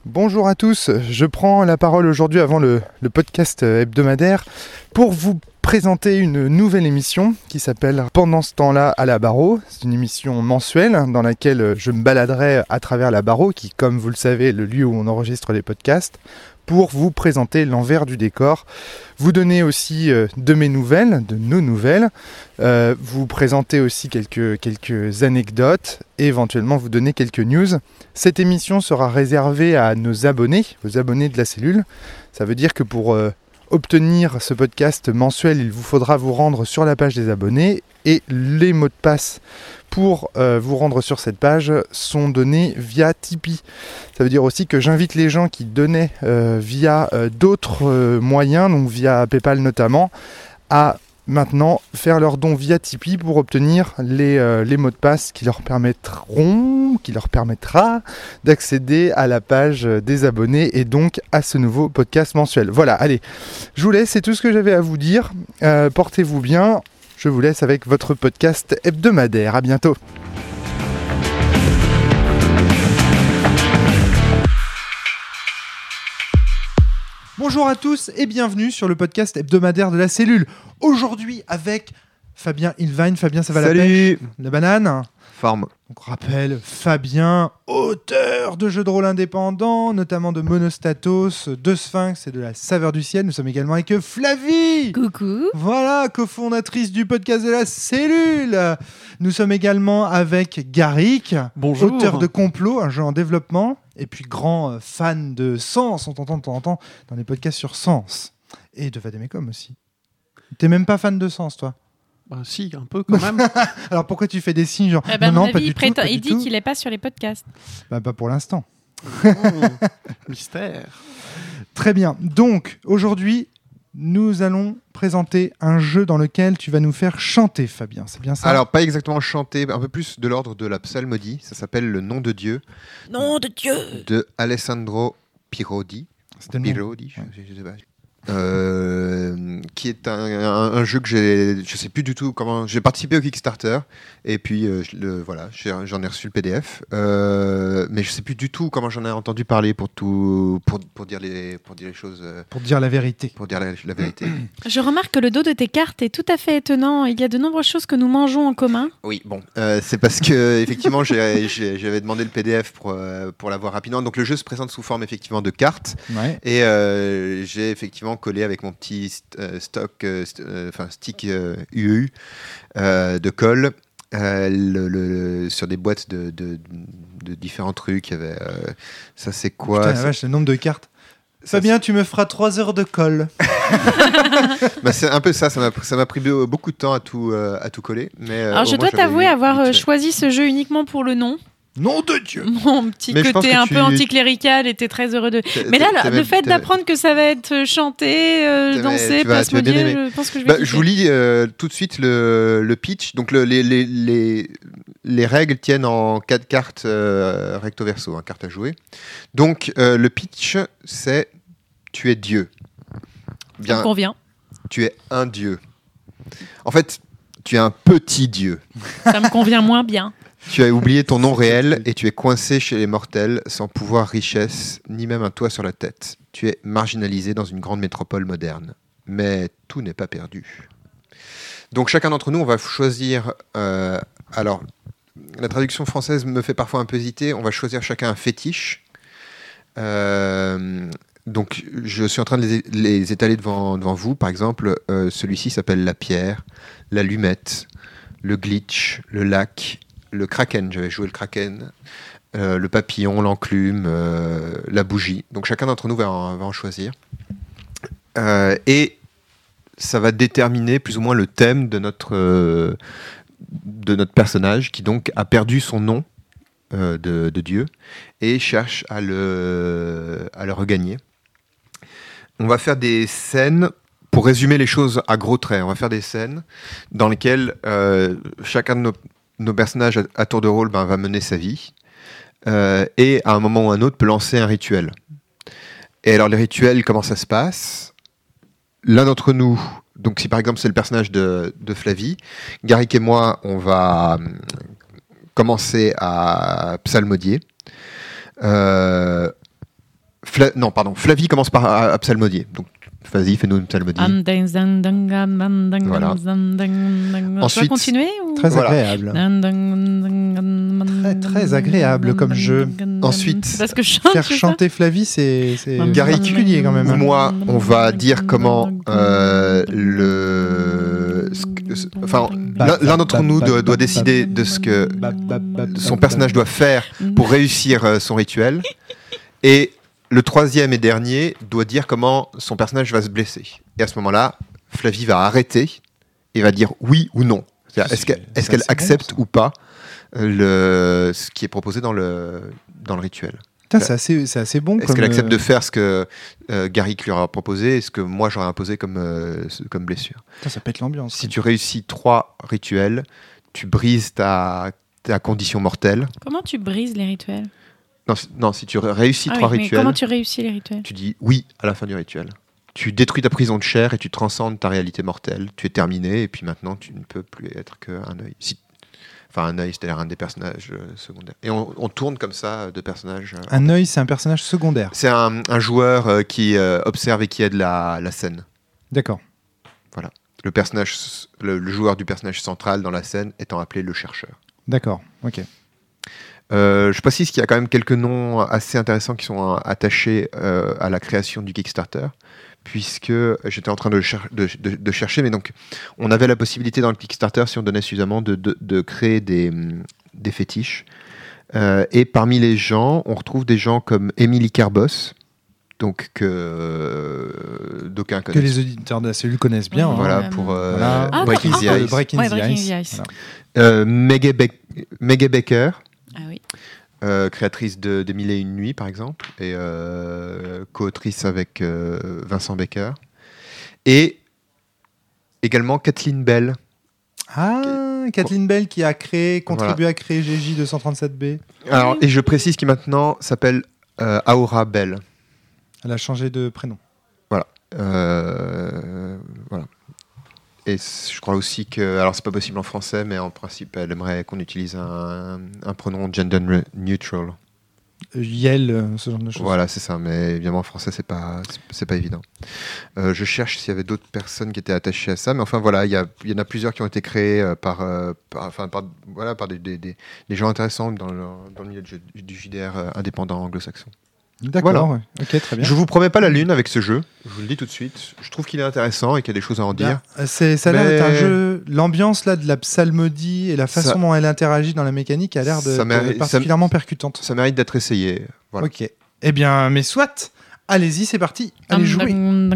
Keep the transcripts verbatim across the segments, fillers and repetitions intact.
Bonjour à tous, je prends la parole aujourd'hui avant le, le podcast hebdomadaire pour vous présenter une nouvelle émission qui s'appelle Pendant ce temps-là à la Barreau. C'est une émission mensuelle dans laquelle je me baladerai à travers la Barreau, qui, comme vous le savez, est le lieu où on enregistre les podcasts, pour vous présenter l'envers du décor, vous donner aussi euh, de mes nouvelles, de nos nouvelles, euh, vous présenter aussi quelques, quelques anecdotes et éventuellement vous donner quelques news. Cette émission sera réservée à nos abonnés, aux abonnés de la cellule. Ça veut dire que pour euh, obtenir ce podcast mensuel, il vous faudra vous rendre sur la page des abonnés et les mots de passe pour euh, vous rendre sur cette page sont donnés via Tipeee. Ça veut dire aussi que j'invite les gens qui donnaient euh, via euh, d'autres euh, moyens, donc via PayPal notamment, à maintenant faire leurs dons via Tipeee pour obtenir les, euh, les mots de passe qui leur permettront, qui leur permettra d'accéder à la page des abonnés et donc à ce nouveau podcast mensuel. Voilà, allez, je vous laisse, c'est tout ce que j'avais à vous dire. Euh, portez-vous bien. Je vous laisse avec votre podcast hebdomadaire. À bientôt. Bonjour à tous et bienvenue sur le podcast hebdomadaire de la cellule. Aujourd'hui avec Fabien Ilvine. Fabien, ça va? Salut. La pêche? La banane? Forme. Donc rappel, Fabien, auteur de jeux de rôle indépendants, notamment de Monostatos, de Sphinx et de La Saveur du Ciel. Nous sommes également avec Flavie. Coucou. Voilà, cofondatrice du podcast de la cellule. Nous sommes également avec Garrick, Bonjour. auteur de Complot, un jeu en développement, et puis grand euh, fan de Sens, on t'entend de temps en temps dans les podcasts sur Sens, et de Vademecum aussi. T'es même pas fan de Sens, toi? Bah si, un peu quand même. Alors pourquoi tu fais des signes genre Eh ben, non, à mon non, pas avis, du il, tout, prétend- pas il du dit tout. qu'il n'est pas sur les podcasts. Bah, pas pour l'instant. Mmh. Mystère. Très bien. Donc, aujourd'hui, nous allons présenter un jeu dans lequel tu vas nous faire chanter, Fabien. C'est bien ça? Alors, pas exactement chanter, un peu plus de l'ordre de la psalmodie. Ça s'appelle Le Nom de Dieu Nom de Dieu. de Alessandro Pirodi. C'était le nom. Pirodi, je, je sais pas. Euh, qui est un, un, un jeu que j'ai, je sais plus du tout comment. J'ai participé au Kickstarter et puis euh, je, le, voilà, j'ai, j'en ai reçu le P D F, euh, mais je sais plus du tout comment j'en ai entendu parler pour tout, pour, pour dire les, pour dire les choses, euh, Pour dire la vérité. pour dire la, la vérité. Je remarque que le dos de tes cartes est tout à fait étonnant. Il y a de nombreuses choses que nous mangeons en commun. Oui, bon, euh, c'est parce que effectivement, j'ai, j'ai, j'avais demandé le P D F pour euh, pour l'avoir rapidement. Donc le jeu se présente sous forme effectivement de cartes. Ouais. Et euh, j'ai effectivement collé avec mon petit st- euh, stock, euh, st- euh, enfin stick euh, U U euh, de colle euh, le, le, sur des boîtes de, de, de différents trucs. Il y avait, euh, ça c'est quoi? Putain, la c'est, vache, le nombre de cartes. ça, Fabien, tu me feras trois heures de colle. bah, c'est un peu ça. Ça m'a, ça m'a pris beaucoup de temps à tout, euh, à tout coller. Mais, euh, Alors, au je moins, dois j'avais t'avouer eu avoir vite euh, fait. choisi ce jeu uniquement pour le nom. Nom de Dieu. Mon petit Mais je pense côté que un tu- peu anticlérical était très heureux de. T'as- Mais là, t'as le même- fait t'as- d'apprendre que ça va être chanté, euh, T'as- dansé, tu vas- tu vas bien plasmodié, aimer. je pense que je vais Bah, kiffer. je vous lis euh, tout de suite le, le pitch. Donc le- les, les, les, les règles tiennent en quatre cartes euh, recto verso, hein, cartes à jouer. Donc euh, le pitch, c'est tu es Dieu. Ça Bien, me convient. tu es un Dieu. En fait, tu es un petit Dieu. Ça me convient moins bien. Tu as oublié ton nom réel et tu es coincé chez les mortels sans pouvoir, richesse, ni même un toit sur la tête. Tu es marginalisé dans une grande métropole moderne. Mais tout n'est pas perdu. Donc chacun d'entre nous, on va choisir... euh, alors, la traduction française me fait parfois un peu hésiter. On va choisir chacun un fétiche. Euh, donc je suis en train de les, les étaler devant, devant vous. Par exemple, euh, celui-ci s'appelle la pierre, la lumette, le glitch, le lac... le kraken, j'avais joué le kraken, euh, le papillon, l'enclume, euh, la bougie. Donc chacun d'entre nous va en, va en choisir. Euh, et ça va déterminer plus ou moins le thème de notre, euh, de notre personnage qui donc a perdu son nom euh, de, de Dieu et cherche à le, à le regagner. On va faire des scènes. Pour résumer les choses à gros traits, on va faire des scènes dans lesquelles euh, chacun de nos Nos personnages, à, à tour de rôle, ben, va mener sa vie euh, et à un moment ou à un autre peut lancer un rituel. Et alors les rituels, comment ça se passe? L'un d'entre nous, donc si par exemple c'est le personnage de, de Flavie, Garrick et moi, on va euh, commencer à psalmodier. Euh, Fla- non, pardon. Flavie commence par a- a psalmodier. Donc, vas-y, fais-nous une psalmodie. Voilà. Ensuite, Ensuite- continuer ou... Très Voilà. agréable. Très, très agréable comme jeu. Ensuite, C'est parce que je chante, Faire c'est ça chanter Flavie, c'est, c'est Gary, particulier quand même. Ou hein. moi, on va dire comment euh, le. ce que- ce- Enfin, l'un, l'un d'entre nous doit, doit décider de ce que son personnage doit faire pour réussir euh, son rituel. Et le troisième et dernier doit dire comment son personnage va se blesser. Et à ce moment-là, Flavie va arrêter et va dire oui ou non. C'est-à-dire, est-ce qu'elle, est-ce C'est qu'elle assez accepte bon, ça. ou pas euh, le, ce qui est proposé dans le, dans le rituel. Putain, c'est assez, c'est assez bon. Est-ce comme, qu'elle accepte euh, de faire ce que euh, Garrick lui aura proposé et ce que moi j'aurais imposé comme, euh, ce- comme blessure? Putain, ça pète l'ambiance. Si tu réussis trois rituels, tu brises ta, ta condition mortelle. Comment tu brises les rituels? Non, si- non, si tu ré- réussis Ah trois oui, mais rituels, comment tu réussis les rituels? tu dis oui à la fin du rituel. Tu détruis ta prison de chair et tu transcendes ta réalité mortelle. Tu es terminé et puis maintenant tu ne peux plus être qu'un œil. Si- Enfin, un œil, c'est-à-dire un des personnages euh, secondaires. Et on, on tourne comme ça de personnages. euh, Un œil, c'est un personnage secondaire. C'est un, un joueur euh, qui euh, observe et qui aide la, la scène. D'accord. Le, personnage, le, le joueur du personnage central dans la scène étant appelé le chercheur. D'accord. Ok. Euh, je précise qu'il y a quand même quelques noms assez intéressants qui sont euh, attachés euh, à la création du Kickstarter, puisque j'étais en train de, cher- de, de- de chercher, mais donc on avait la possibilité dans le Kickstarter, si on donnait suffisamment, de, de, de créer des, hum, des fétiches. Euh, et parmi les gens, on retrouve des gens comme Émilie Carbos, donc que euh, d'aucuns Que connaissent. les auditeurs de la cellule connaissent bien. Oui, hein. Voilà, Ouais, pour ouais. euh, Voilà. Ah, Breaking d'accord. the Ah, Ice. Breaking Ouais, the Breaking Ice. the Ice. Voilà. Euh, Maggie, Beck- Maggie Baker, Ah oui. euh, créatrice de, de Mille et une nuits, par exemple, et euh, co-autrice avec euh, Vincent Baker. Et également Kathleen Bell. Ah, Kathleen Bell qui a créé, contribué à créer G J deux cent trente-sept B. Alors, et je précise qu'il maintenant s'appelle euh, Aura Bell. Elle a changé de prénom. Euh, voilà. Et c- je crois aussi que, alors c'est pas possible en français, mais en principe, elle aimerait qu'on utilise un, un pronom gender ne- neutral. Euh, Yel, euh, ce genre de choses. Voilà, c'est ça. Mais évidemment, en français, c'est pas, c'est- c'est pas évident. Euh, je cherche s'il y avait d'autres personnes qui étaient attachées à ça, mais enfin voilà, il y, a- il y en a plusieurs qui ont été créés euh, par, euh, par, enfin, par, voilà, par des, des, des- des gens intéressants dans le, dans le milieu du, du J D R euh, indépendant anglo-saxon. D'accord. Voilà. ouais. Ok, très bien. Je vous promets pas la lune avec ce jeu. Je vous le dis tout de suite. Je trouve qu'il est intéressant et qu'il y a des choses à en dire. Bien. Euh, C'est, ça a l'air Mais- d'être un jeu. L'ambiance là de la psalmodie et la façon Ça- dont elle interagit dans la mécanique a l'air de, Ça mérite- de particulièrement percutante. Ça mérite d'être essayé. Voilà. Ok. Eh bien, mais soit. Allez-y, c'est parti. Allez jouer.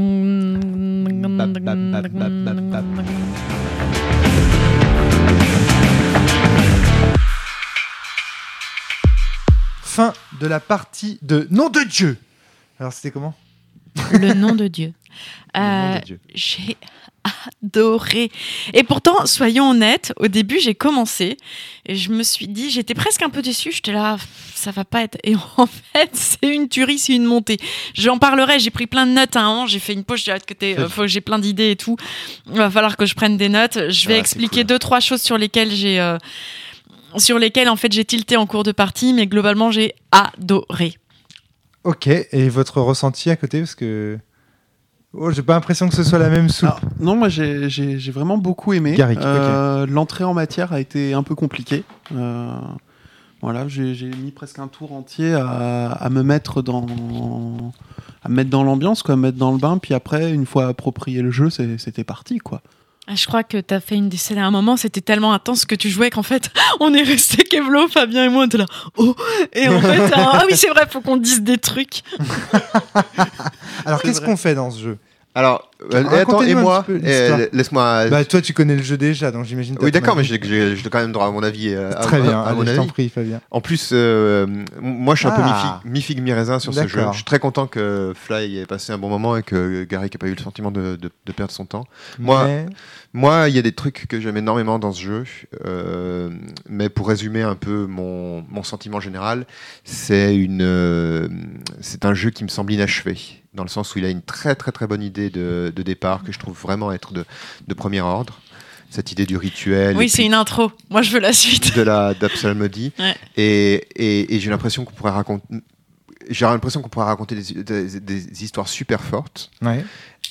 Fin de la partie de Nom de Dieu. Alors c'était comment? Le nom de Dieu. Le nom Euh, de Dieu. J'ai adoré. Et pourtant, soyons honnêtes, au début, j'ai commencé et je me suis dit, j'étais presque un peu déçue. J'étais là, ça va pas être. Et en fait, c'est une tuerie, c'est une montée. J'en parlerai. J'ai pris plein de notes à un moment. J'ai fait une pause. J'ai hâte que t'aies- euh, faut que j'ai plein d'idées et tout. Il va falloir que je prenne des notes. Je vais Ah, c'est expliquer cool. deux, trois choses sur lesquelles j'ai. euh, sur lesquelles en fait j'ai tilté en cours de partie, mais globalement j'ai adoré. Ok. Et votre ressenti à côté, parce que oh, j'ai pas l'impression que ce soit la même soupe. Alors, non, moi j'ai- j'ai j'ai vraiment beaucoup aimé. Garrick, Euh, L'entrée en matière a été un peu compliquée. Euh, voilà, j'ai j'ai mis presque un tour entier à, à me mettre dans à me mettre dans l'ambiance, quoi, à me mettre dans le bain. Puis après, une fois approprié le jeu, c'est- c'était parti, quoi. Ah, je crois que t'as fait une décès à un moment, c'était tellement intense que tu jouais qu'en fait, on est resté Kevlo, Fabien et moi, on était là, oh, et en fait, ah oui, c'est vrai, faut qu'on dise des trucs. Alors c'est qu'est-ce vrai. qu'on fait dans ce jeu? Alors, euh, et attends, et Racontez-nous un moi, petit peu et, l'histoire. euh, laisse-moi. Bah toi tu connais le jeu déjà, donc j'imagine. t'as oui, ton d'accord, mais avis. j'ai j'ai- j'ai quand même droit à mon avis. euh, à- Très à- bien. à mon Allez, je t'en avis. prie, Fabien. En plus, euh, m- moi, je suis un Ah. peu mi-figue, mi-figue, mi-raisin sur ce jeu. D'accord. Je suis très content que Fly ait passé un bon moment et que Garrick n'ait pas eu le sentiment de, de- de perdre son temps. Moi- Mais- Moi, il y a des trucs que j'aime énormément dans ce jeu, euh, mais pour résumer un peu mon, mon sentiment général, c'est une, euh, c'est un jeu qui me semble inachevé, dans le sens où il a une très très très bonne idée de, de départ que je trouve vraiment être de, de premier ordre. Cette idée du rituel. Oui, et c'est puis une intro. Moi, je veux la suite. de la d'Absalmodie. Ouais. Et, et, et j'ai l'impression qu'on pourrait raconter. j'ai l'impression qu'on pourrait raconter des, des, des histoires super fortes. Ouais.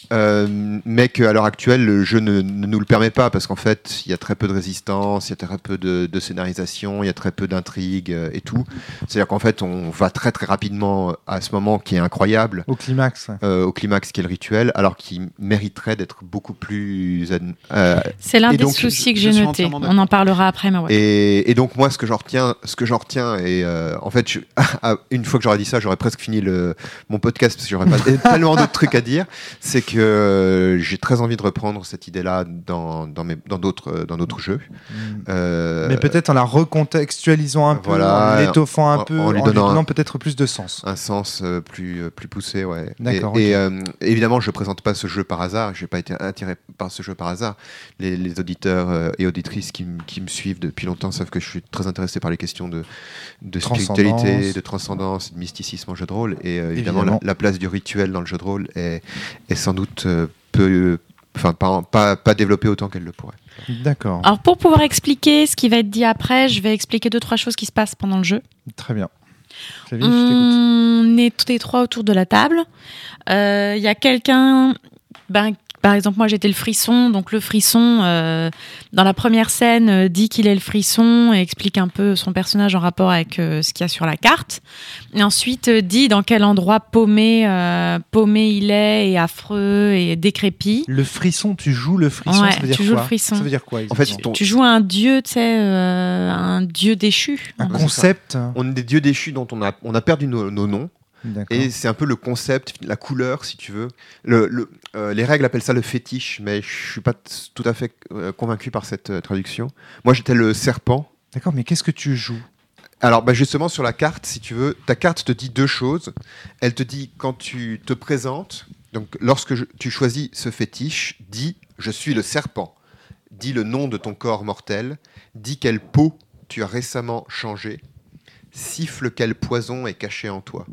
Euh, mais qu'à l'heure actuelle, le jeu ne, ne nous le permet pas parce qu'en fait, il y a très peu de résistance, il y a très peu de, de scénarisation, il y a très peu d'intrigue euh, et tout. C'est-à-dire qu'en fait, on va très très rapidement à ce moment qui est incroyable, Au climax. Ouais. euh, au climax qui est le rituel, alors qu'il mériterait d'être beaucoup plus. Euh, C'est l'un et des donc, soucis je- que je j'ai suis noté. entièrement On d'accord. en parlera après, mais ouais. Et, et donc moi, ce que j'en retiens, ce que j'en retiens, et euh, en fait, je- une fois que j'aurais dit ça, j'aurais presque fini le, mon podcast parce que j'aurais pas tellement d'autres trucs à dire. C'est que euh, j'ai très envie de reprendre cette idée-là dans dans mes dans d'autres dans d'autres jeux. Mm. Euh, Mais peut-être en la recontextualisant un peu, voilà, en l'étoffant un en- peu, en en lui lui donnant donnant un- peut-être plus de sens. un sens euh, plus euh, plus poussé, ouais. D'accord, Et, ok. et, euh, évidemment, je présente pas ce jeu par hasard. J'ai pas été attiré par ce jeu par hasard. Les, les auditeurs euh, et auditrices qui, m- qui me suivent depuis longtemps savent que je suis très intéressé par les questions de, de spiritualité, Transcendance. de transcendance, de mysticisme en jeu de rôle. Et euh, évidemment, Évidemment. la, la place du rituel dans le jeu de rôle est, est sans doute euh, peu, enfin pas, pas pas développée autant qu'elle le pourrait. D'accord, Alors, pour pouvoir expliquer ce qui va être dit après, je vais expliquer deux, trois choses qui se passent pendant le jeu. très bien. Flavie, je t'écoute. On est tous les trois autour de la table. Euh, Il y a quelqu'un, ben, par exemple, moi j'étais le frisson, donc le frisson, euh, dans la première scène, euh, dit qu'il est le frisson et explique un peu son personnage en rapport avec euh, ce qu'il y a sur la carte. Et ensuite, euh, dit dans quel endroit paumé, euh, paumé il est et affreux et décrépit. Le frisson, tu joues le frisson, Ouais, ça veut dire tu quoi joues le frisson. Ça veut dire quoi En fait, exactement ton- Tu joues un dieu, tu sais, euh, un dieu déchu. un hein. concept. on est des dieux déchus dont on a on a perdu nos, nos noms. D'accord. Et c'est un peu le concept, la couleur, si tu veux. Le, le, euh, les règles appellent ça le fétiche, mais je suis pas t- tout à fait euh, convaincu par cette euh, traduction. Moi, j'étais le serpent. D'accord, mais qu'est-ce que tu joues? Alors, bah, justement, sur la carte, si tu veux, ta carte te dit deux choses. Elle te dit quand tu te présentes, donc lorsque je- tu choisis ce fétiche, dis « je suis le serpent ». Dis le nom de ton corps mortel. Dis quelle peau tu as récemment changé. Siffle quel poison est caché en toi.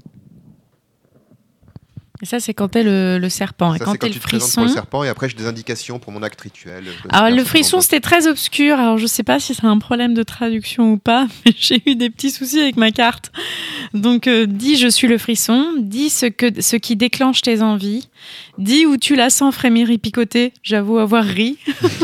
Et ça, c'est quand t'es le, le serpent. Et Ça, quand c'est t'es quand le tu te présentes frisson. pour le serpent, et après j'ai des indications pour mon acte rituel. Je dois Alors, faire le ce frisson, genre de- c'était très obscur. Alors, je sais pas si c'est un problème de traduction ou pas, mais j'ai eu des petits soucis avec ma carte. Donc, euh, dis je suis le frisson. Dis ce, que, ce qui déclenche tes envies. Dis où tu la sens frémir et picoter. J'avoue avoir ri.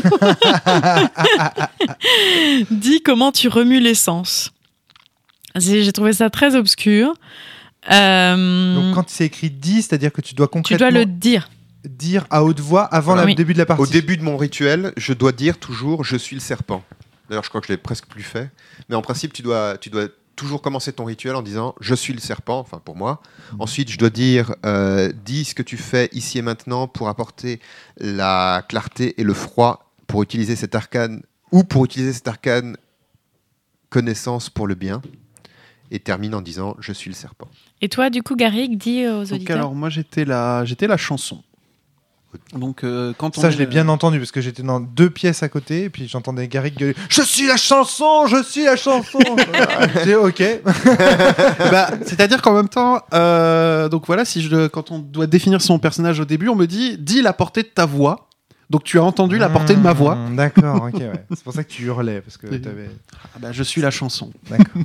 Dis comment tu remues l'essence. J'ai j'ai trouvé ça très obscur. Euh, Donc quand c'est écrit dit, c'est-à-dire que tu dois tu concrètement dois le dire. dire à haute voix avant Voilà. le Oui. début de la partie. Au début de mon rituel, je dois dire toujours « je suis le serpent ». D'ailleurs, je crois que je l'ai presque plus fait. Mais en principe, tu dois, tu dois toujours commencer ton rituel en disant « je suis le serpent », enfin pour moi. Ensuite, je dois dire euh, « dis ce que tu fais ici et maintenant pour apporter la clarté et le froid pour utiliser cet arcane, ou pour utiliser cet arcane connaissance pour le bien ». Et termine en disant « je suis le serpent ». Et toi, du coup, Garrick, dis aux Donc auditeurs. alors moi j'étais la j'étais la chanson. Donc euh, quand on Ça, est- je l'ai bien entendu parce que j'étais dans deux pièces à côté et puis j'entendais Garrick gueuler « Je suis la chanson, je suis la chanson !» J'ai dit « Ok. Bah, c'est-à-dire qu'en même temps, euh, donc voilà, si je, quand on doit définir son personnage au début, on me dit, dis la portée de ta voix. Donc tu as entendu la portée de ma voix. Mmh, D'accord, ok, ouais. C'est pour ça que tu hurlais parce que Et- t'avais. Ah bah, je suis la chanson. D'accord.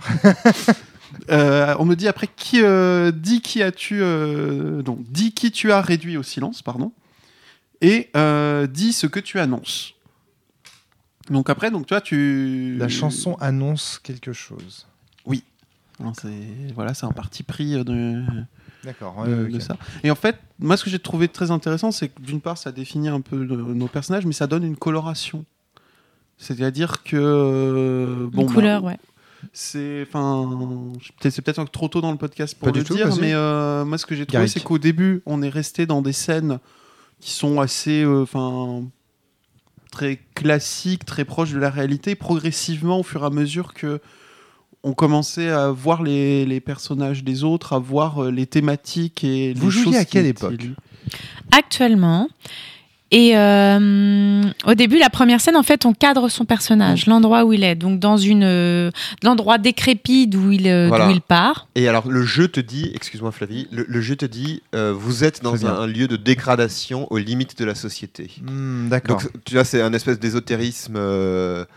Euh, on me dit après qui euh, dis qui as-tu euh, donc dis qui tu as réduit au silence, pardon, et euh, dis ce que tu annonces. Donc après, donc toi tu La chanson annonce quelque chose. Non, c'est voilà, c'est un parti pris euh, de. D'accord. de, ouais, ok. de ça. Et en fait, moi, ce que j'ai trouvé très intéressant, c'est que d'une part, ça définit un peu le- nos personnages, mais ça donne une coloration. C'est-à-dire que euh, bon, Une couleur, bah, ouais. c'est, enfin, peut-être c'est peut-être trop tôt dans le podcast pour Pas du le tout, dire, vas-y. mais euh, moi, ce que j'ai trouvé, Garrick. c'est qu'au début, on est resté dans des scènes qui sont assez, euh, enfin. très classiques, très proches de la réalité. Progressivement, au fur et à mesure que on commençait à voir les, les personnages des autres, à voir euh, les thématiques et Vous les jouiez choses à qui quelle étaient époque lues. Actuellement. Et euh, au début, la première scène, en fait, on cadre son personnage, l'endroit où il est. Donc, dans une, euh, l'endroit décrépit d'où il, euh, Voilà. d'où il part. Et alors, le jeu te dit, excuse-moi Flavie, le, le jeu te dit, euh, vous êtes dans Très bien. un, un lieu de dégradation aux limites de la société. Hmm, D'accord. Donc, tu vois, c'est un espèce d'ésotérisme euh,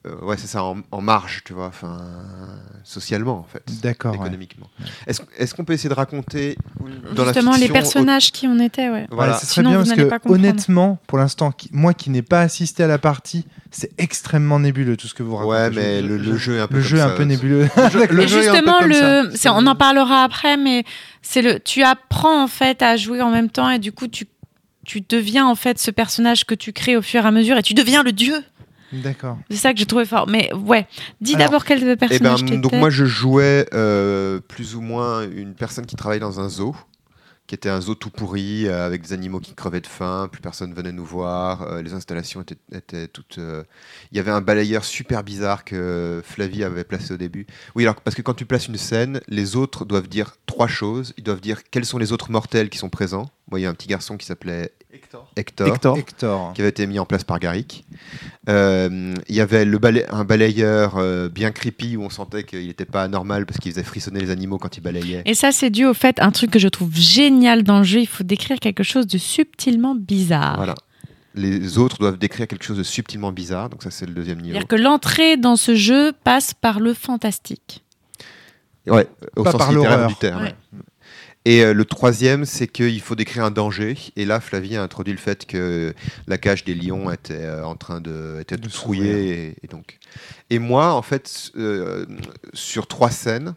euh, ouais, c'est ça, en, en marge, tu vois, enfin, socialement, en fait. D'accord, économiquement. ouais. Est-ce, est-ce qu'on peut essayer de raconter dans Justement, la les fiction, personnages qui on était, ouais. Voilà. Ouais, ce serait Sinon, bien vous parce n'allez que pas comprendre. honnêtement, pour l'instant, qui- moi qui n'ai pas assisté à la partie, c'est extrêmement nébuleux tout ce que vous racontez. Ouais, Je- mais je- le, je- le jeu est un peu le comme jeu est ça un peu aussi. nébuleux. Le Et jeu est un peu justement, comme le, ça. c'est- on en parlera après, mais c'est le, tu apprends en fait à jouer en même temps et du coup tu, tu deviens en fait ce personnage que tu crées au fur et à mesure et tu deviens le dieu. D'accord. C'est ça que j'ai trouvé fort. Mais ouais, dis Alors, d'abord quel Eh ben, personnage t'étais. donc moi je jouais euh, plus ou moins une personne qui travaille dans un zoo, qui était un zoo tout pourri, euh, avec des animaux qui crevaient de faim, plus personne venait nous voir, euh, les installations étaient, étaient toutes... euh, Il y avait un balayeur super bizarre que Flavie avait placé au début. Oui, alors parce que quand tu places une scène, les autres doivent dire trois choses. Ils doivent dire quels sont les autres mortels qui sont présents. Moi, il y a un petit garçon qui s'appelait Hector. Hector, Hector. Hector. qui avait été mis en place par Garrick. Euh, Il y avait le balai- un balayeur euh, bien creepy où on sentait qu'il n'était pas anormal parce qu'il faisait frissonner les animaux quand il balayait. Et ça, c'est dû au fait, un truc que je trouve génial dans le jeu, il faut décrire quelque chose de subtilement bizarre. Voilà. Les autres doivent décrire quelque chose de subtilement bizarre, donc ça c'est le deuxième niveau. C'est-à-dire que l'entrée dans ce jeu passe par le fantastique. Ouais, au Pas sens par littéraire l'horreur. du terme. Ouais. Et euh, le troisième, c'est qu'il faut décrire un danger. Et là, Flavie a introduit le fait que la cage des lions était euh, en train de, était De trouillée. Et, et, donc... et moi, en fait, euh, sur trois scènes,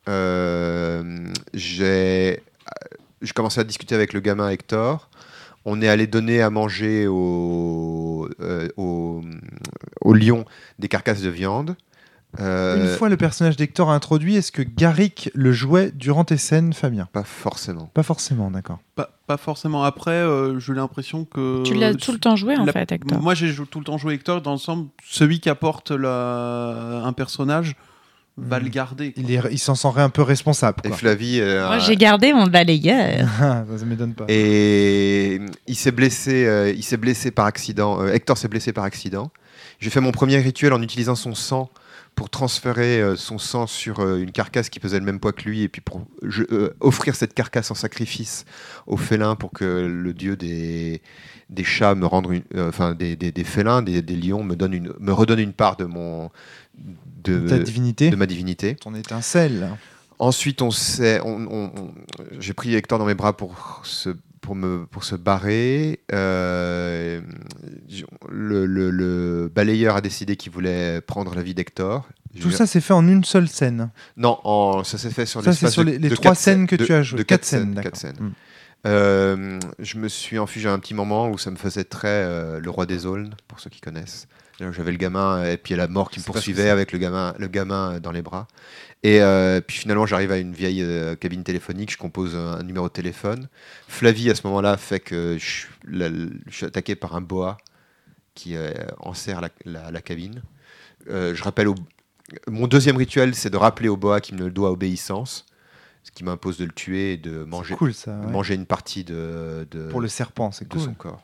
euh, j'ai, j'ai commencé à discuter avec le gamin Hector. On est allé donner à manger aux, euh, aux, aux lions des carcasses de viande. Euh, Une fois le personnage d'Hector introduit, est-ce que Garrick le jouait durant tes scènes, Fabien ? Pas forcément. Pas forcément, d'accord. Pas, pas forcément. Après, euh, j'ai l'impression que. Tu l'as tout le temps joué en la- fait, Hector. Moi, j'ai jou- tout le temps joué Hector. Dans l'ensemble, celui qui apporte la... un personnage va Mm. le garder. quoi. Il, est- il s'en sentirait un peu responsable. Et Quoi. Flavie. euh, Moi, a- j'ai gardé mon balayeur. Ah, ça ne m'étonne pas. Et il s'est blessé, euh, il s'est blessé par accident. euh, Hector s'est blessé par accident. J'ai fait mon premier rituel en utilisant son sang pour transférer euh, son sang sur euh, une carcasse qui pesait le même poids que lui et puis pour je- euh, offrir cette carcasse en sacrifice au félin pour que le dieu des, des chats me rende une, euh, enfin des, des, des félins, des, des lions me donne une, me redonne une part de mon de, Ta divinité, de ma divinité. ton étincelle. Ensuite, on s'est, on, on- on- j'ai pris Hector dans mes bras pour se, pour me, pour se barrer. Euh, le, le- le balayeur a décidé qu'il voulait prendre la vie d'Hector. Tout Je- ça, c'est fait en une seule scène. Non, en- ça s'est fait sur Ça, c'est l'espace sur de- les- les de trois quatre scènes que de- tu as jouées. De Quatre quatre scènes, scènes. d'accord. quatre scènes. Mm. Euh, je me suis enfui, j'ai un petit moment où ça me faisait très euh, le roi des aulnes, pour ceux qui connaissent. Là, j'avais le gamin et puis il y a la mort qui me C'est pas ce que poursuivait c'est. avec le gamin, le gamin euh, dans les bras. Et euh, puis finalement, j'arrive à une vieille euh, cabine téléphonique, je compose un, un numéro de téléphone. Flavie, à ce moment-là, fait que je, suis- la- je suis attaqué par un boa qui euh, enserre la, la- la cabine. Euh, je rappelle au- Mon deuxième rituel, c'est de rappeler au boa qu'il me doit obéissance, ce qui m'impose de le tuer et de manger, C'est cool ça. ouais. manger une partie de, de, Pour le serpent, c'est de cool. son corps.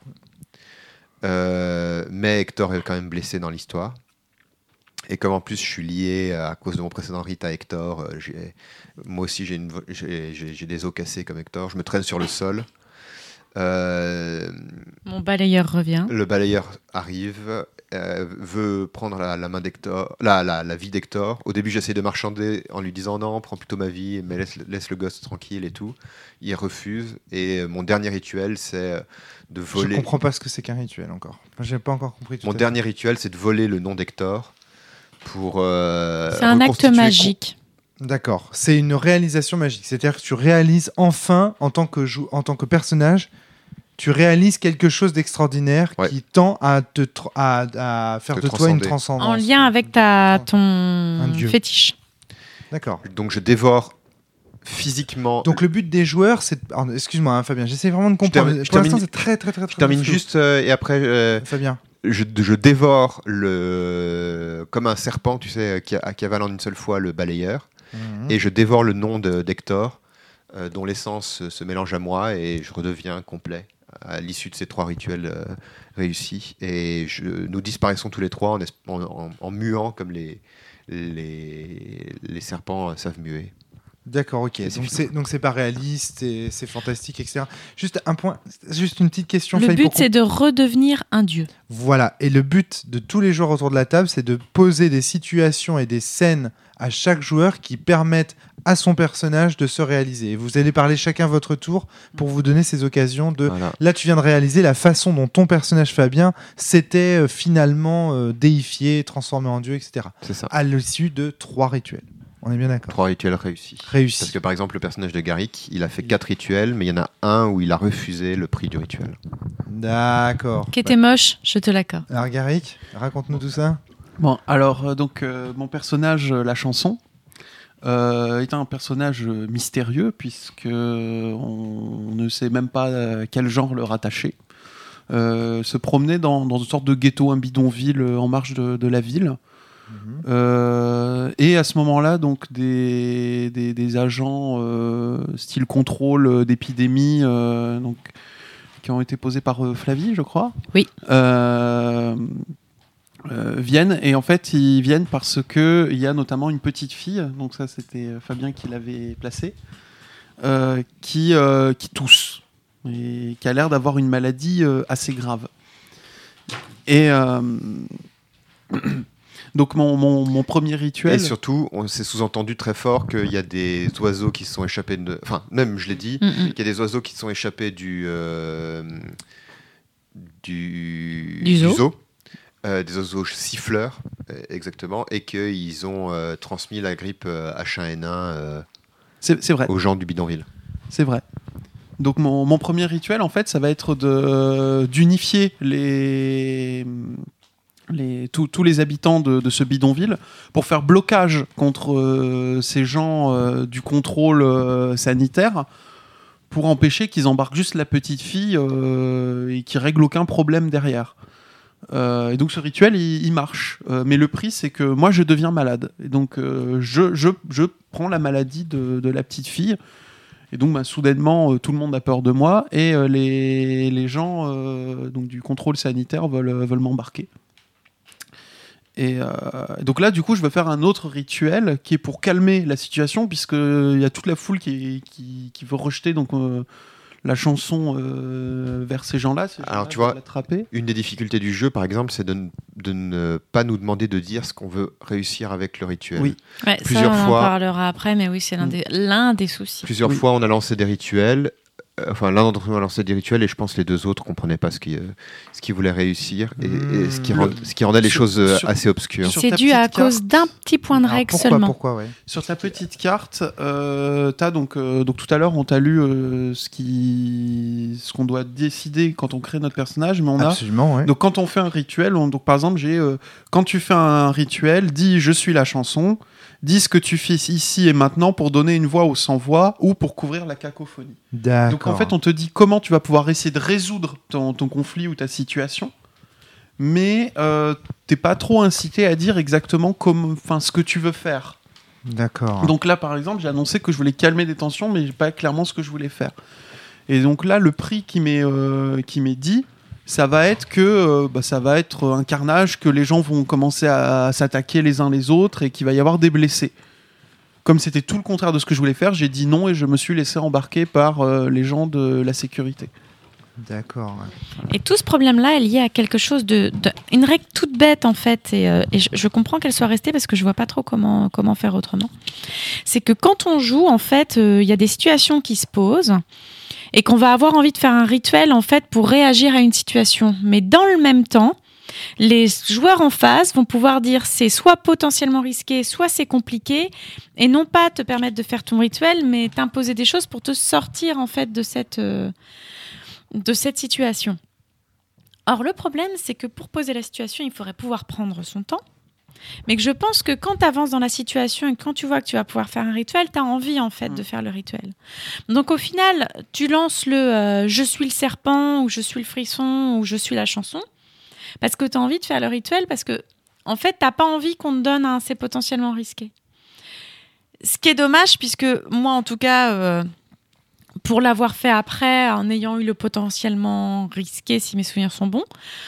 Euh, mais Hector est quand même blessé dans l'histoire. Et comme en plus je suis lié euh, à cause de mon précédent rite à Hector, euh, j'ai- moi aussi j'ai, une vo- j'ai, j'ai- j'ai des os cassés comme Hector, je me traîne sur le sol. Euh, Mon balayeur revient. le balayeur arrive, euh, veut prendre la, la main d'Hector, la, la, la vie d'Hector. Au début j'essaie de marchander en lui disant non, prends plutôt ma vie, mais laisse, laisse le gosse tranquille et tout. Il refuse. Et euh, mon dernier rituel c'est euh, de Je voler. comprends pas ce que c'est qu'un rituel encore. Enfin, j'ai pas encore compris tout Mon à dernier rituel, c'est de voler le nom d'Hector pour. euh, C'est un acte reconstituer- magique. fait. D'accord. C'est une réalisation magique. C'est-à-dire que tu réalises enfin, en tant que, jou- en tant que personnage, tu réalises quelque chose d'extraordinaire Ouais. qui tend à, te tr- à, à faire Te de toi une transcender. transcendance. En lien avec ta, ton dieu. fétiche. D'accord. Donc je dévore physiquement. Donc le but des joueurs, c'est... alors, excuse-moi hein, Fabien, j'essaie vraiment de comprendre. termine- je Pour l'instant, termine- c'est très très très très je termine flou. juste euh, et après. euh, Fabien. je, je dévore le. Comme un serpent, tu sais, qui, a- qui avale en une seule fois le balayeur. Mhm. Et je dévore le nom de- d'Hector, euh, dont l'essence se, se mélange à moi et je redeviens complet à l'issue de ces trois rituels euh, réussis. Et je, nous disparaissons tous les trois en, es- en- en- en muant comme les, les, les serpents euh, savent muer. D'accord, ok. C'est Donc film. c'est donc c'est pas réaliste, et c'est fantastique, et cetera. Juste un point, juste une petite question. Le Faye, but, pour c'est de redevenir un dieu. Voilà, et le but de tous les joueurs autour de la table, c'est de poser des situations et des scènes à chaque joueur qui permettent à son personnage de se réaliser. Et vous allez parler chacun votre tour pour vous donner ces occasions de... Voilà. Là, tu viens de réaliser la façon dont ton personnage Fabien s'était euh, finalement euh, déifié, transformé en dieu, et cetera. C'est ça. À l'issue de trois rituels. On est bien d'accord. Trois rituels réussis. Réussi. Parce que par exemple, le personnage de Garrick, il a fait quatre rituels, mais il y en a un où il a refusé le prix du rituel. D'accord. Qui était moche, je te l'accorde. Alors Garrick, raconte-nous tout ça. Bon, alors, euh, donc, euh, mon personnage, euh, la chanson, euh, est un personnage euh, mystérieux, puisque on, on ne sait même pas à quel genre le rattacher. Euh, se promener dans, dans une sorte de ghetto, un bidonville euh, en marge de, de la ville. Mhm. Euh, et à ce moment-là, donc des, des, des agents euh, style contrôle d'épidémie, euh, donc qui ont été posés par euh, Flavie, je crois. Oui. Euh, euh, viennent et en fait ils viennent parce que il y a notamment une petite fille, donc ça c'était Fabien qui l'avait placée, euh, qui euh, qui tousse et qui a l'air d'avoir une maladie euh, assez grave. Et euh, donc mon, mon, mon premier rituel. Et surtout, on s'est sous-entendu très fort qu'il y a des oiseaux qui se sont échappés de... Enfin, même, je l'ai dit, Mm-mm. qu'il y a des oiseaux qui se sont échappés du... euh, du, Du zoo. Euh, des oiseaux siffleurs, euh, exactement, et qu'ils ont euh, transmis la grippe euh, H un N un euh, C'est, c'est vrai. aux gens du bidonville. C'est vrai. Donc mon, mon premier rituel, en fait, ça va être de, d'unifier les, les, tous, tous les habitants de, de ce bidonville pour faire blocage contre euh, ces gens euh, du contrôle euh, sanitaire, pour empêcher qu'ils embarquent juste la petite fille euh, et qu'ils règlent aucun problème derrière. Euh, et donc ce rituel, il, il marche. Euh, mais le prix, c'est que moi, je deviens malade. Et donc euh, je, je, je prends la maladie de, de la petite fille. Et donc, bah, soudainement, euh, tout le monde a peur de moi et euh, les, les gens euh, donc, du contrôle sanitaire veulent, euh, veulent m'embarquer. Et euh, donc là, du coup, je vais faire un autre rituel qui est pour calmer la situation, puisqu'il y a toute la foule qui, qui, qui veut rejeter donc, euh, la chanson euh, vers ces gens-là. Ces Alors, gens-là tu vois, veulent l'attraper. Une des difficultés du jeu, par exemple, c'est de, ne- de ne pas nous demander de dire ce qu'on veut réussir avec le rituel. Oui. Ouais, Plusieurs ça, on fois- en parlera après, mais oui, c'est l'un Mm. des, l'un des soucis. Plusieurs Oui. fois, on a lancé des rituels. euh, Enfin, l'un d'entre nous a lancé des rituels et je pense que les deux autres comprenaient pas ce qu'ils euh, ce qu'ils voulaient réussir et, et ce, qui Mmh. rend- ce qui rendait les Sur- choses euh, sur- assez obscures. sur C'est ta dû à petite cause carte. d'un petit point de Alors, règle pourquoi, seulement. pourquoi, ouais. Sur ta petite carte, euh, t'as donc, euh, donc tout à l'heure, on t'a lu euh, ce, qui, ce qu'on doit décider quand on crée notre personnage, mais on a Absolument, ouais. donc quand on fait un rituel, on- donc par exemple, j'ai euh, quand tu fais un rituel, dis je suis la chanson, dis ce que tu fais ici et maintenant pour donner une voix aux sans voix ou pour couvrir la cacophonie. D'accord. Donc en fait, on te dit comment tu vas pouvoir essayer de résoudre ton, ton conflit ou ta situation, mais euh, t'es pas trop incité à dire exactement comme, enfin ce que tu veux faire. D'accord. Donc là, par exemple, j'ai annoncé que je voulais calmer des tensions, mais pas clairement ce que je voulais faire. Et donc là, le prix qui m'est euh, qui m'est dit, ça va être que euh, bah, ça va être un carnage, que les gens vont commencer à, à s'attaquer les uns les autres et qu'il va y avoir des blessés. Comme c'était tout le contraire de ce que je voulais faire, j'ai dit non et je me suis laissé embarquer par euh, les gens de la sécurité. D'accord. ouais. Et tout ce problème-là est lié à quelque chose de, de- une règle toute bête en fait, et, euh, et je, je comprends qu'elle soit restée parce que je vois pas trop comment comment faire autrement. C'est que quand on joue, en fait, euh, il y a des situations qui se posent et qu'on va avoir envie de faire un rituel en fait pour réagir à une situation, mais dans le même temps, les joueurs en face vont pouvoir dire c'est soit potentiellement risqué, soit c'est compliqué, et non pas te permettre de faire ton rituel, mais t'imposer des choses pour te sortir en fait de cette euh, de cette situation. Or, le problème, c'est que pour poser la situation, il faudrait pouvoir prendre son temps. Mais que je pense que quand tu avances dans la situation et quand tu vois que tu vas pouvoir faire un rituel, tu as envie, en fait, de faire le rituel. Donc, au final, tu lances le euh, « je suis le serpent » ou « je suis le frisson » ou « je suis la chanson » parce que tu as envie de faire le rituel, parce que, en fait, tu n'as pas envie qu'on te donne un « c'est potentiellement risqué ». Ce qui est dommage, puisque moi, en tout cas... Euh, pour l'avoir fait après, en ayant eu le potentiellement risqué, si mes souvenirs sont bons.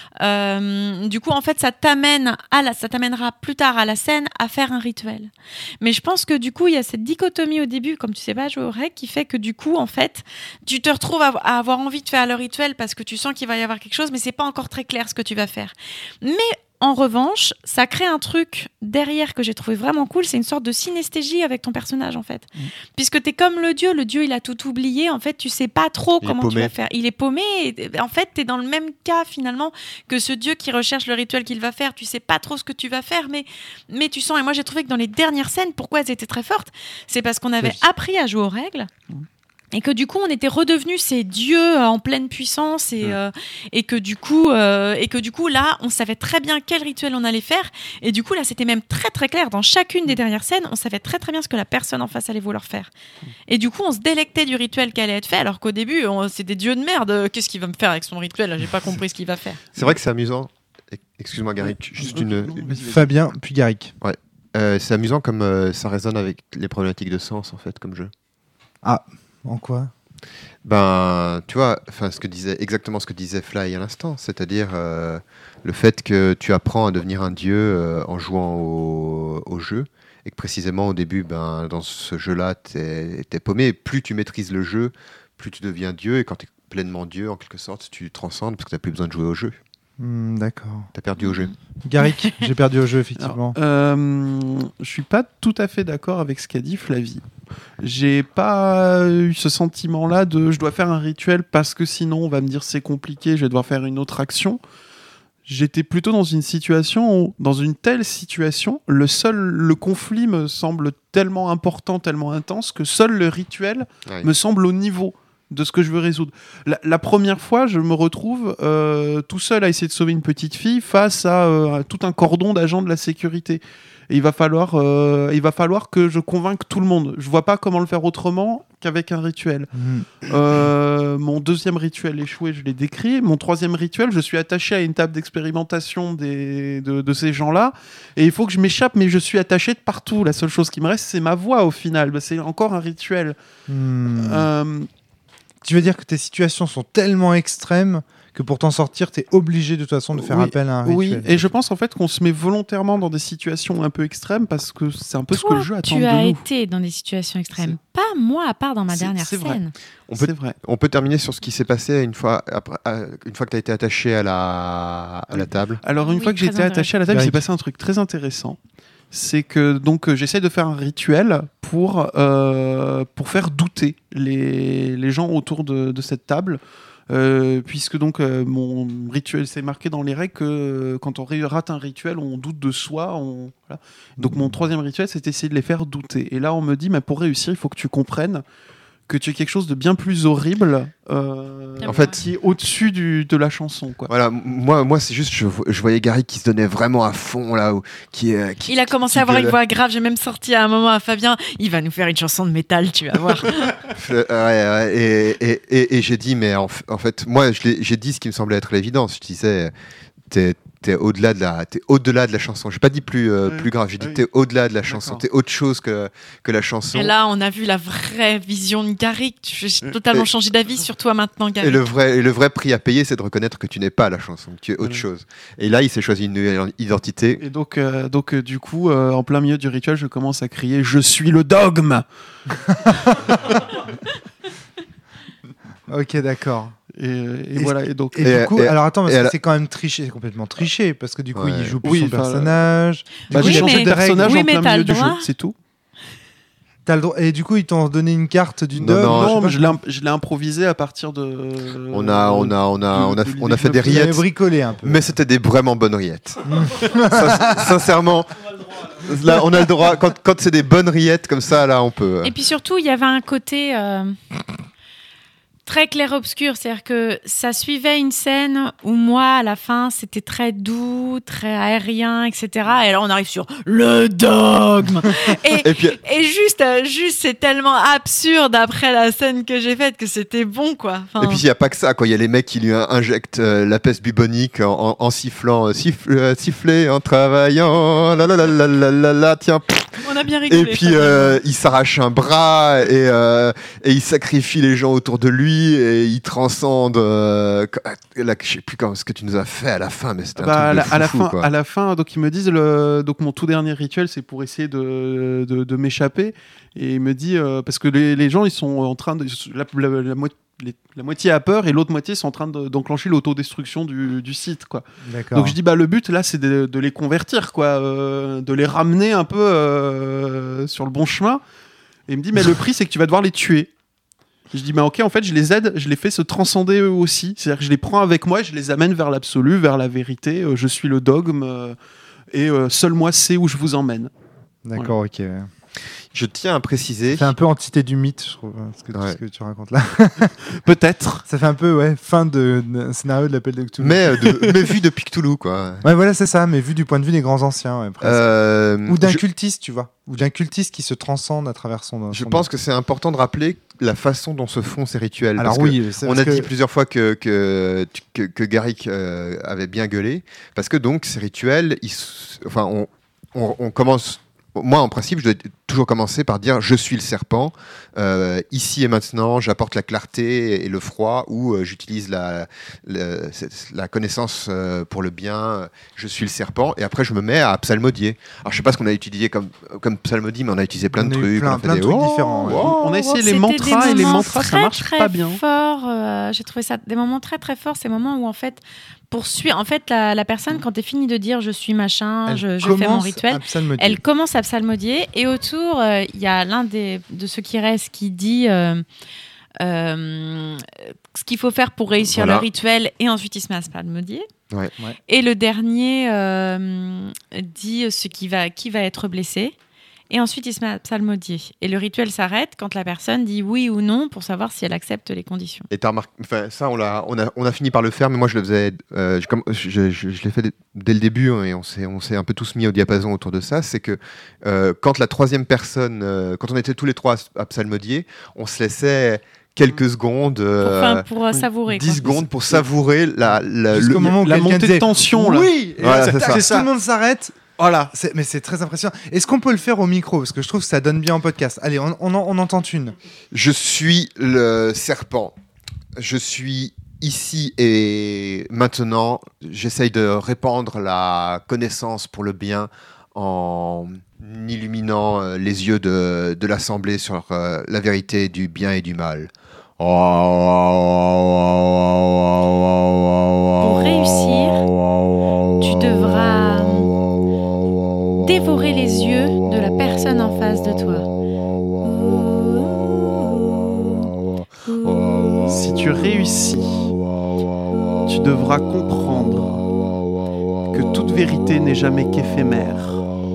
Euh, du coup, en fait, ça t'amène à la, ça t'amènera plus tard à la scène à faire un rituel. Mais je pense que du coup, il y a cette dichotomie au début, comme tu sais pas jouer aux règles, qui fait que du coup, en fait, tu te retrouves à, à avoir envie de faire le rituel parce que tu sens qu'il va y avoir quelque chose, mais c'est pas encore très clair ce que tu vas faire. Mais en revanche, ça crée un truc derrière que j'ai trouvé vraiment cool, c'est une sorte de synesthésie avec ton personnage en fait. Mmh. Puisque t'es comme le dieu, le dieu il a tout oublié, en fait tu sais pas trop il comment tu vas faire. Il est paumé, et en fait t'es dans le même cas finalement que ce dieu qui recherche le rituel qu'il va faire, tu sais pas trop ce que tu vas faire, mais, mais tu sens, et moi j'ai trouvé que dans les dernières scènes, pourquoi elles étaient très fortes, c'est parce qu'on avait c'est... appris à jouer aux règles. Mmh. Et que du coup, on était redevenus ces dieux en pleine puissance et, mmh. euh, et, que du coup, euh, et que du coup, là, on savait très bien quel rituel on allait faire. Et du coup, là, c'était même très, très clair. Dans chacune des dernières scènes, on savait très, très bien ce que la personne en face allait vouloir faire. Mmh. Et du coup, on se délectait du rituel qui allait être fait, alors qu'au début, on, c'est des dieux de merde. Qu'est-ce qu'il va me faire avec son rituel ? Là, j'ai pas compris ce qu'il va faire. C'est vrai que c'est amusant. Excuse-moi, Garrick. Juste une... Fabien, puis Garrick. Ouais. Euh, c'est amusant comme euh, ça résonne avec les problématiques de sens, en fait, comme jeu. Ah, en quoi ? Ben, tu vois, enfin, ce que disait exactement ce que disait Fly à l'instant, c'est-à-dire euh, le fait que tu apprends à devenir un dieu euh, en jouant au, au jeu, et que précisément au début, ben, dans ce jeu-là, t'es, t'es paumé. Plus tu maîtrises le jeu, plus tu deviens dieu, et quand t'es pleinement dieu, en quelque sorte, tu transcendes parce que t'as plus besoin de jouer au jeu. Mmh, d'accord. T'as perdu au jeu. Garrick, j'ai perdu au jeu, effectivement. Alors, euh, je suis pas tout à fait d'accord avec ce qu'a dit Flavie. J'ai pas eu ce sentiment-là de je dois faire un rituel parce que sinon on va me dire c'est compliqué, je vais devoir faire une autre action. J'étais plutôt dans une situation où, dans une telle situation, le seul le conflit me semble tellement important, tellement intense que seul le rituel ouais. me semble au niveau de ce que je veux résoudre. La, la première fois, je me retrouve euh, tout seul à essayer de sauver une petite fille face à, euh, à tout un cordon d'agents de la sécurité. Et il va falloir, euh, il va falloir que je convainque tout le monde. Je vois pas comment le faire autrement qu'avec un rituel. Mmh. Euh, mon deuxième rituel échoué, je l'ai décrit. Mon troisième rituel, je suis attaché à une table d'expérimentation des, de, de ces gens-là. Et il faut que je m'échappe, mais je suis attaché de partout. La seule chose qui me reste, c'est ma voix au final. Bah, c'est encore un rituel. Mmh. Euh, tu veux dire que tes situations sont tellement extrêmes que pour t'en sortir, tu es obligé de toute façon de faire oui, appel à un rituel. Oui, et je pense en fait qu'on se met volontairement dans des situations un peu extrêmes parce que c'est un peu Toi, ce que le jeu attend de nous. Tu as été dans des situations extrêmes. C'est... Pas moi, à part dans ma c'est, dernière c'est scène. Vrai. On peut, c'est vrai. On peut terminer sur ce qui s'est passé une fois, après, une fois que tu as été attaché à la, à la table. Alors une oui, fois que j'ai été attaché à la table, il s'est passé un truc très intéressant. C'est que donc euh, j'essaie de faire un rituel pour, euh, pour faire douter les, les gens autour de, de cette table. Euh, puisque donc euh, mon rituel, c'est marqué dans les règles que euh, quand on rate un rituel, on doute de soi. On... Voilà. Donc mon troisième rituel, c'est d'essayer de les faire douter. Et là, on me dit, mais pour réussir, il faut que tu comprennes que tu es quelque chose de bien plus horrible, euh, en fait, qui est au-dessus du, de la chanson, quoi. Voilà, moi, moi, c'est juste, je, je voyais Gary qui se donnait vraiment à fond là, où, qui, euh, qui il a commencé qui à avoir gueule. une voix grave. J'ai même sorti à un moment à Fabien, il va nous faire une chanson de métal, tu vas voir. ouais, ouais, et, et, et, et j'ai dit, mais en, en fait, moi, je l'ai, j'ai dit ce qui me semblait être l'évidence. Je disais, t'es, t'es au-delà de la, t'es au-delà de la chanson. J'ai pas dit plus, euh, oui, plus grave. J'ai dit, oui. T'es au-delà de la chanson. D'accord. T'es autre chose que que la chanson. Et là, on a vu la vraie vision de Garrick. J'ai totalement et, changé d'avis sur toi maintenant, Garrick. Et le vrai, et le vrai prix à payer, c'est de reconnaître que tu n'es pas la chanson, que tu es autre oui. chose. Et là, il s'est choisi une nouvelle identité. Et donc, euh, donc euh, du coup, euh, en plein milieu du rituel, je commence à crier, je suis le dogme. Ok, d'accord. Et, et, et voilà. Et donc. Et, et du coup, et, alors attends, parce que la... c'est quand même triché, c'est complètement triché, parce que du coup, ouais. il joue plus oui, son personnage. Bah, oui, j'ai changé de personnage oui, en plein milieu du jeu, droit. c'est tout. T'as le droit... Et du coup, ils t'ont donné une carte du non, dog. Non, non je, je, l'ai, je l'ai improvisé à partir de. On a, on a, on a, on a, de, on a fait des rillettes. bricolé un peu. Mais c'était des vraiment bonnes rillettes. Sincèrement. Là, on a le droit. Quand, quand c'est des bonnes rillettes comme ça, là, on peut. Et puis surtout, il y avait un côté. Euh... très clair-obscur, c'est-à-dire que ça suivait une scène où moi, à la fin, c'était très doux, très aérien, et cetera. Et là, on arrive sur le dogme. Et, et, puis... et juste, juste, c'est tellement absurde après la scène que j'ai faite que c'était bon, quoi. Enfin... Et puis, il n'y a pas que ça, quoi. Il y a les mecs qui lui injectent euh, la peste bubonique en, en, en sifflant, euh, siffle, euh, siffler en travaillant, la la la la la la la, tiens. Pff. On a bien rigolé. Et puis euh, il s'arrache un bras et, euh, et il sacrifie les gens autour de lui et il transcende. Euh, là, je sais plus quand, ce que tu nous as fait à la fin, mais c'était un Bah, à, truc la, de à la foufou, fin, quoi. à la fin, donc ils me disent le, donc mon tout dernier rituel, c'est pour essayer de, de, de m'échapper. Et il me dit euh, parce que les, les gens, ils sont en train de la, la, la, mo- les- la moitié a peur et l'autre moitié sont en train de, d'enclencher l'autodestruction du, du site, quoi. D'accord. Donc je dis bah le but là, c'est de, de les convertir, quoi, euh, de les ramener un peu euh, sur le bon chemin. Et il me dit mais le prix, c'est que tu vas devoir les tuer. Je dis, bah ok, en fait, je les aide, je les fais se transcender eux aussi. C'est-à-dire que je les prends avec moi, je les amène vers l'absolu, vers la vérité. Euh, je suis le dogme euh, et euh, seul moi sais où je vous emmène. D'accord, ok. Je tiens à préciser. C'est un peu entité du mythe, je trouve, hein, ce que, Ouais. ce que tu racontes là. Peut-être. Ça fait un peu, ouais, fin de, de scénario de l'appel de Cthulhu. Mais, euh, de, mais vu depuis Cthulhu, quoi. Ouais, voilà, c'est ça, mais vu du point de vue des grands anciens, ouais, presque. Euh, Ou d'un je- cultiste, tu vois. Ou d'un cultiste qui se transcende à travers son. Je son pense que c'est important de rappeler la façon dont se font ces rituels. Alors parce que oui, c'est on parce a que- dit plusieurs fois que, que, que, que Garrick euh, avait bien gueulé, parce que donc ces rituels, ils, s- enfin, on, on, on commence. Moi, en principe, je dois toujours commencer par dire je suis le serpent, euh, ici et maintenant, j'apporte la clarté et le froid, ou euh, j'utilise la, la, la connaissance euh, pour le bien, je suis le serpent, et après je me mets à psalmodier. Alors je sais pas ce qu'on a utilisé comme, comme psalmodie, mais on a utilisé plein On de a eu trucs. plein- on a fait plein de des trucs oh, différents, ouais. oh, On a essayé les C'était mantras des et les moments mantras, ça très, marche très pas bien. forts, euh, j'ai trouvé ça des moments très très forts, ces moments où en fait, pour suivre, en fait, la, la personne, quand tu fini de dire je suis machin, elle je, je fais mon commence rituel, à psalmodier. elle commence à psalmodier et autour, euh, il y a l'un des, de ceux qui restent qui dit euh, euh, ce qu'il faut faire pour réussir Voilà. le rituel et ensuite il se met à psalmodier. Ouais. Ouais. Et le dernier euh, dit ce qui va, qui va être blessé. Et ensuite, il se met à psalmodier. Et le rituel s'arrête quand la personne dit oui ou non pour savoir si elle accepte les conditions. Et t'as remarqué, enfin, ça, on, l'a, on, a, on a fini par le faire, mais moi, je le faisais, euh, je, comme, je, je, je l'ai fait dès, dès le début, hein, et on s'est, on s'est un peu tous mis au diapason autour de ça. C'est que euh, quand la troisième personne, euh, quand on était tous les trois à, à psalmodier, on se laissait quelques secondes, Pour, euh, enfin, pour euh, oui. savourer. dix quoi. secondes pour savourer la, la, Jusqu'au le- moment où la quelqu'un montée de disait, tension, là. Oui, et Voilà, là, c'est tac, ça. tout C'est ça. le monde s'arrête. Voilà. C'est- mais c'est très impressionnant. Est-ce qu'on peut le faire au micro? Parce que je trouve que ça donne bien en podcast. Allez, on, on, en, on entend une. Je suis le serpent. Je suis ici et maintenant. J'essaye de répandre la connaissance pour le bien en illuminant euh, les yeux de, de l'Assemblée sur euh, la vérité du bien et du mal. Pour réussir, tu devras dévorer les yeux de la personne en face de toi. Si tu réussis, tu devras comprendre que toute vérité n'est jamais qu'éphémère.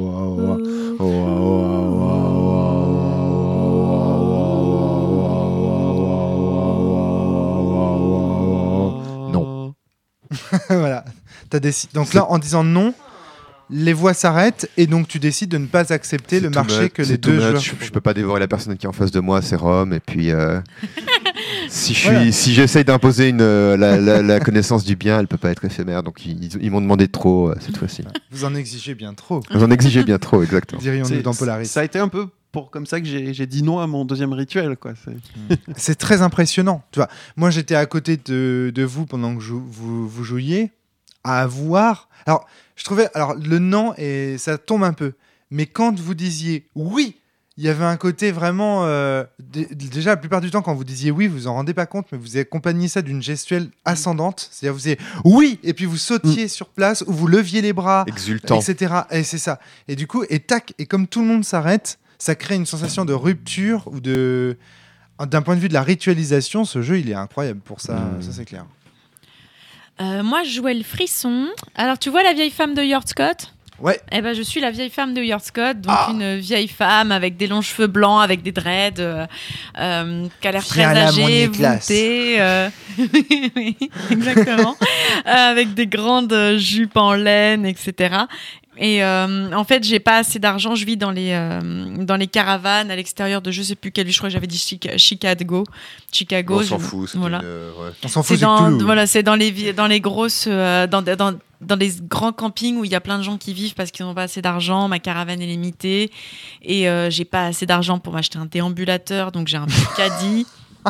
Non. Voilà. T'as décidé. Donc là, en disant non, les voix s'arrêtent et donc tu décides de ne pas accepter C'est le too marché much, que c'est les too deux much. joueurs. Je, je peux pas dévorer la personne qui est en face de moi, c'est Rome. Et puis, euh, si je suis, Voilà. si j'essaye d'imposer une euh, la, la- la connaissance du bien, elle peut pas être éphémère. Donc ils, ils m'ont demandé trop euh, cette fois-ci. Vous en exigez bien trop, Vous en exigez bien trop, exactement. dirions-nous C'est- dans Polaris. Ça a été un peu pour comme ça que j'ai, j'ai dit non à mon deuxième rituel, quoi. C'est- C'est très impressionnant. Tu vois, moi j'étais à côté de, de vous pendant que jou- vous, vous jouiez, à voir. Alors, je trouvais, alors le non et ça tombe un peu, mais quand vous disiez oui, il y avait un côté vraiment. euh, d- déjà, la plupart du temps, quand vous disiez oui, vous vous en rendez pas compte, mais vous accompagniez ça d'une gestuelle ascendante. C'est-à-dire, vous disiez oui, et puis vous sautiez sur place ou vous leviez les bras, Exultant. et cetera. Et c'est ça. Et du coup, et tac, et comme tout le monde s'arrête, ça crée une sensation de rupture ou de. D'un point de vue de la ritualisation, ce jeu, il est incroyable pour ça, Mm. ça c'est clair. Euh, moi, je jouais le frisson. Alors, tu vois la vieille femme de Yord Scott ? Ouais. Eh ben, je suis la vieille femme de Yord Scott, donc Ah. une vieille femme avec des longs cheveux blancs, avec des dreads, euh, euh, qui a l'air très Viens là, âgée, mon Nicolas. voûtée. euh, oui, exactement. Euh, avec des grandes jupes en laine, et cetera. Et euh, en fait, j'ai pas assez d'argent. Je vis dans les euh, dans les caravanes à l'extérieur de je sais plus quelle ville. Je crois que j'avais dit Chica- Chicago. Chicago. On s'en je- fout. c'est Voilà. une, euh, ouais. On s'en C'est fout, c'est dans Toulouse. voilà, c'est dans les vi- dans les grosses euh, dans, dans dans les grands campings où il y a plein de gens qui vivent parce qu'ils n'ont pas assez d'argent. Ma caravane est limitée et euh, j'ai pas assez d'argent pour m'acheter un déambulateur, donc j'ai un petit caddie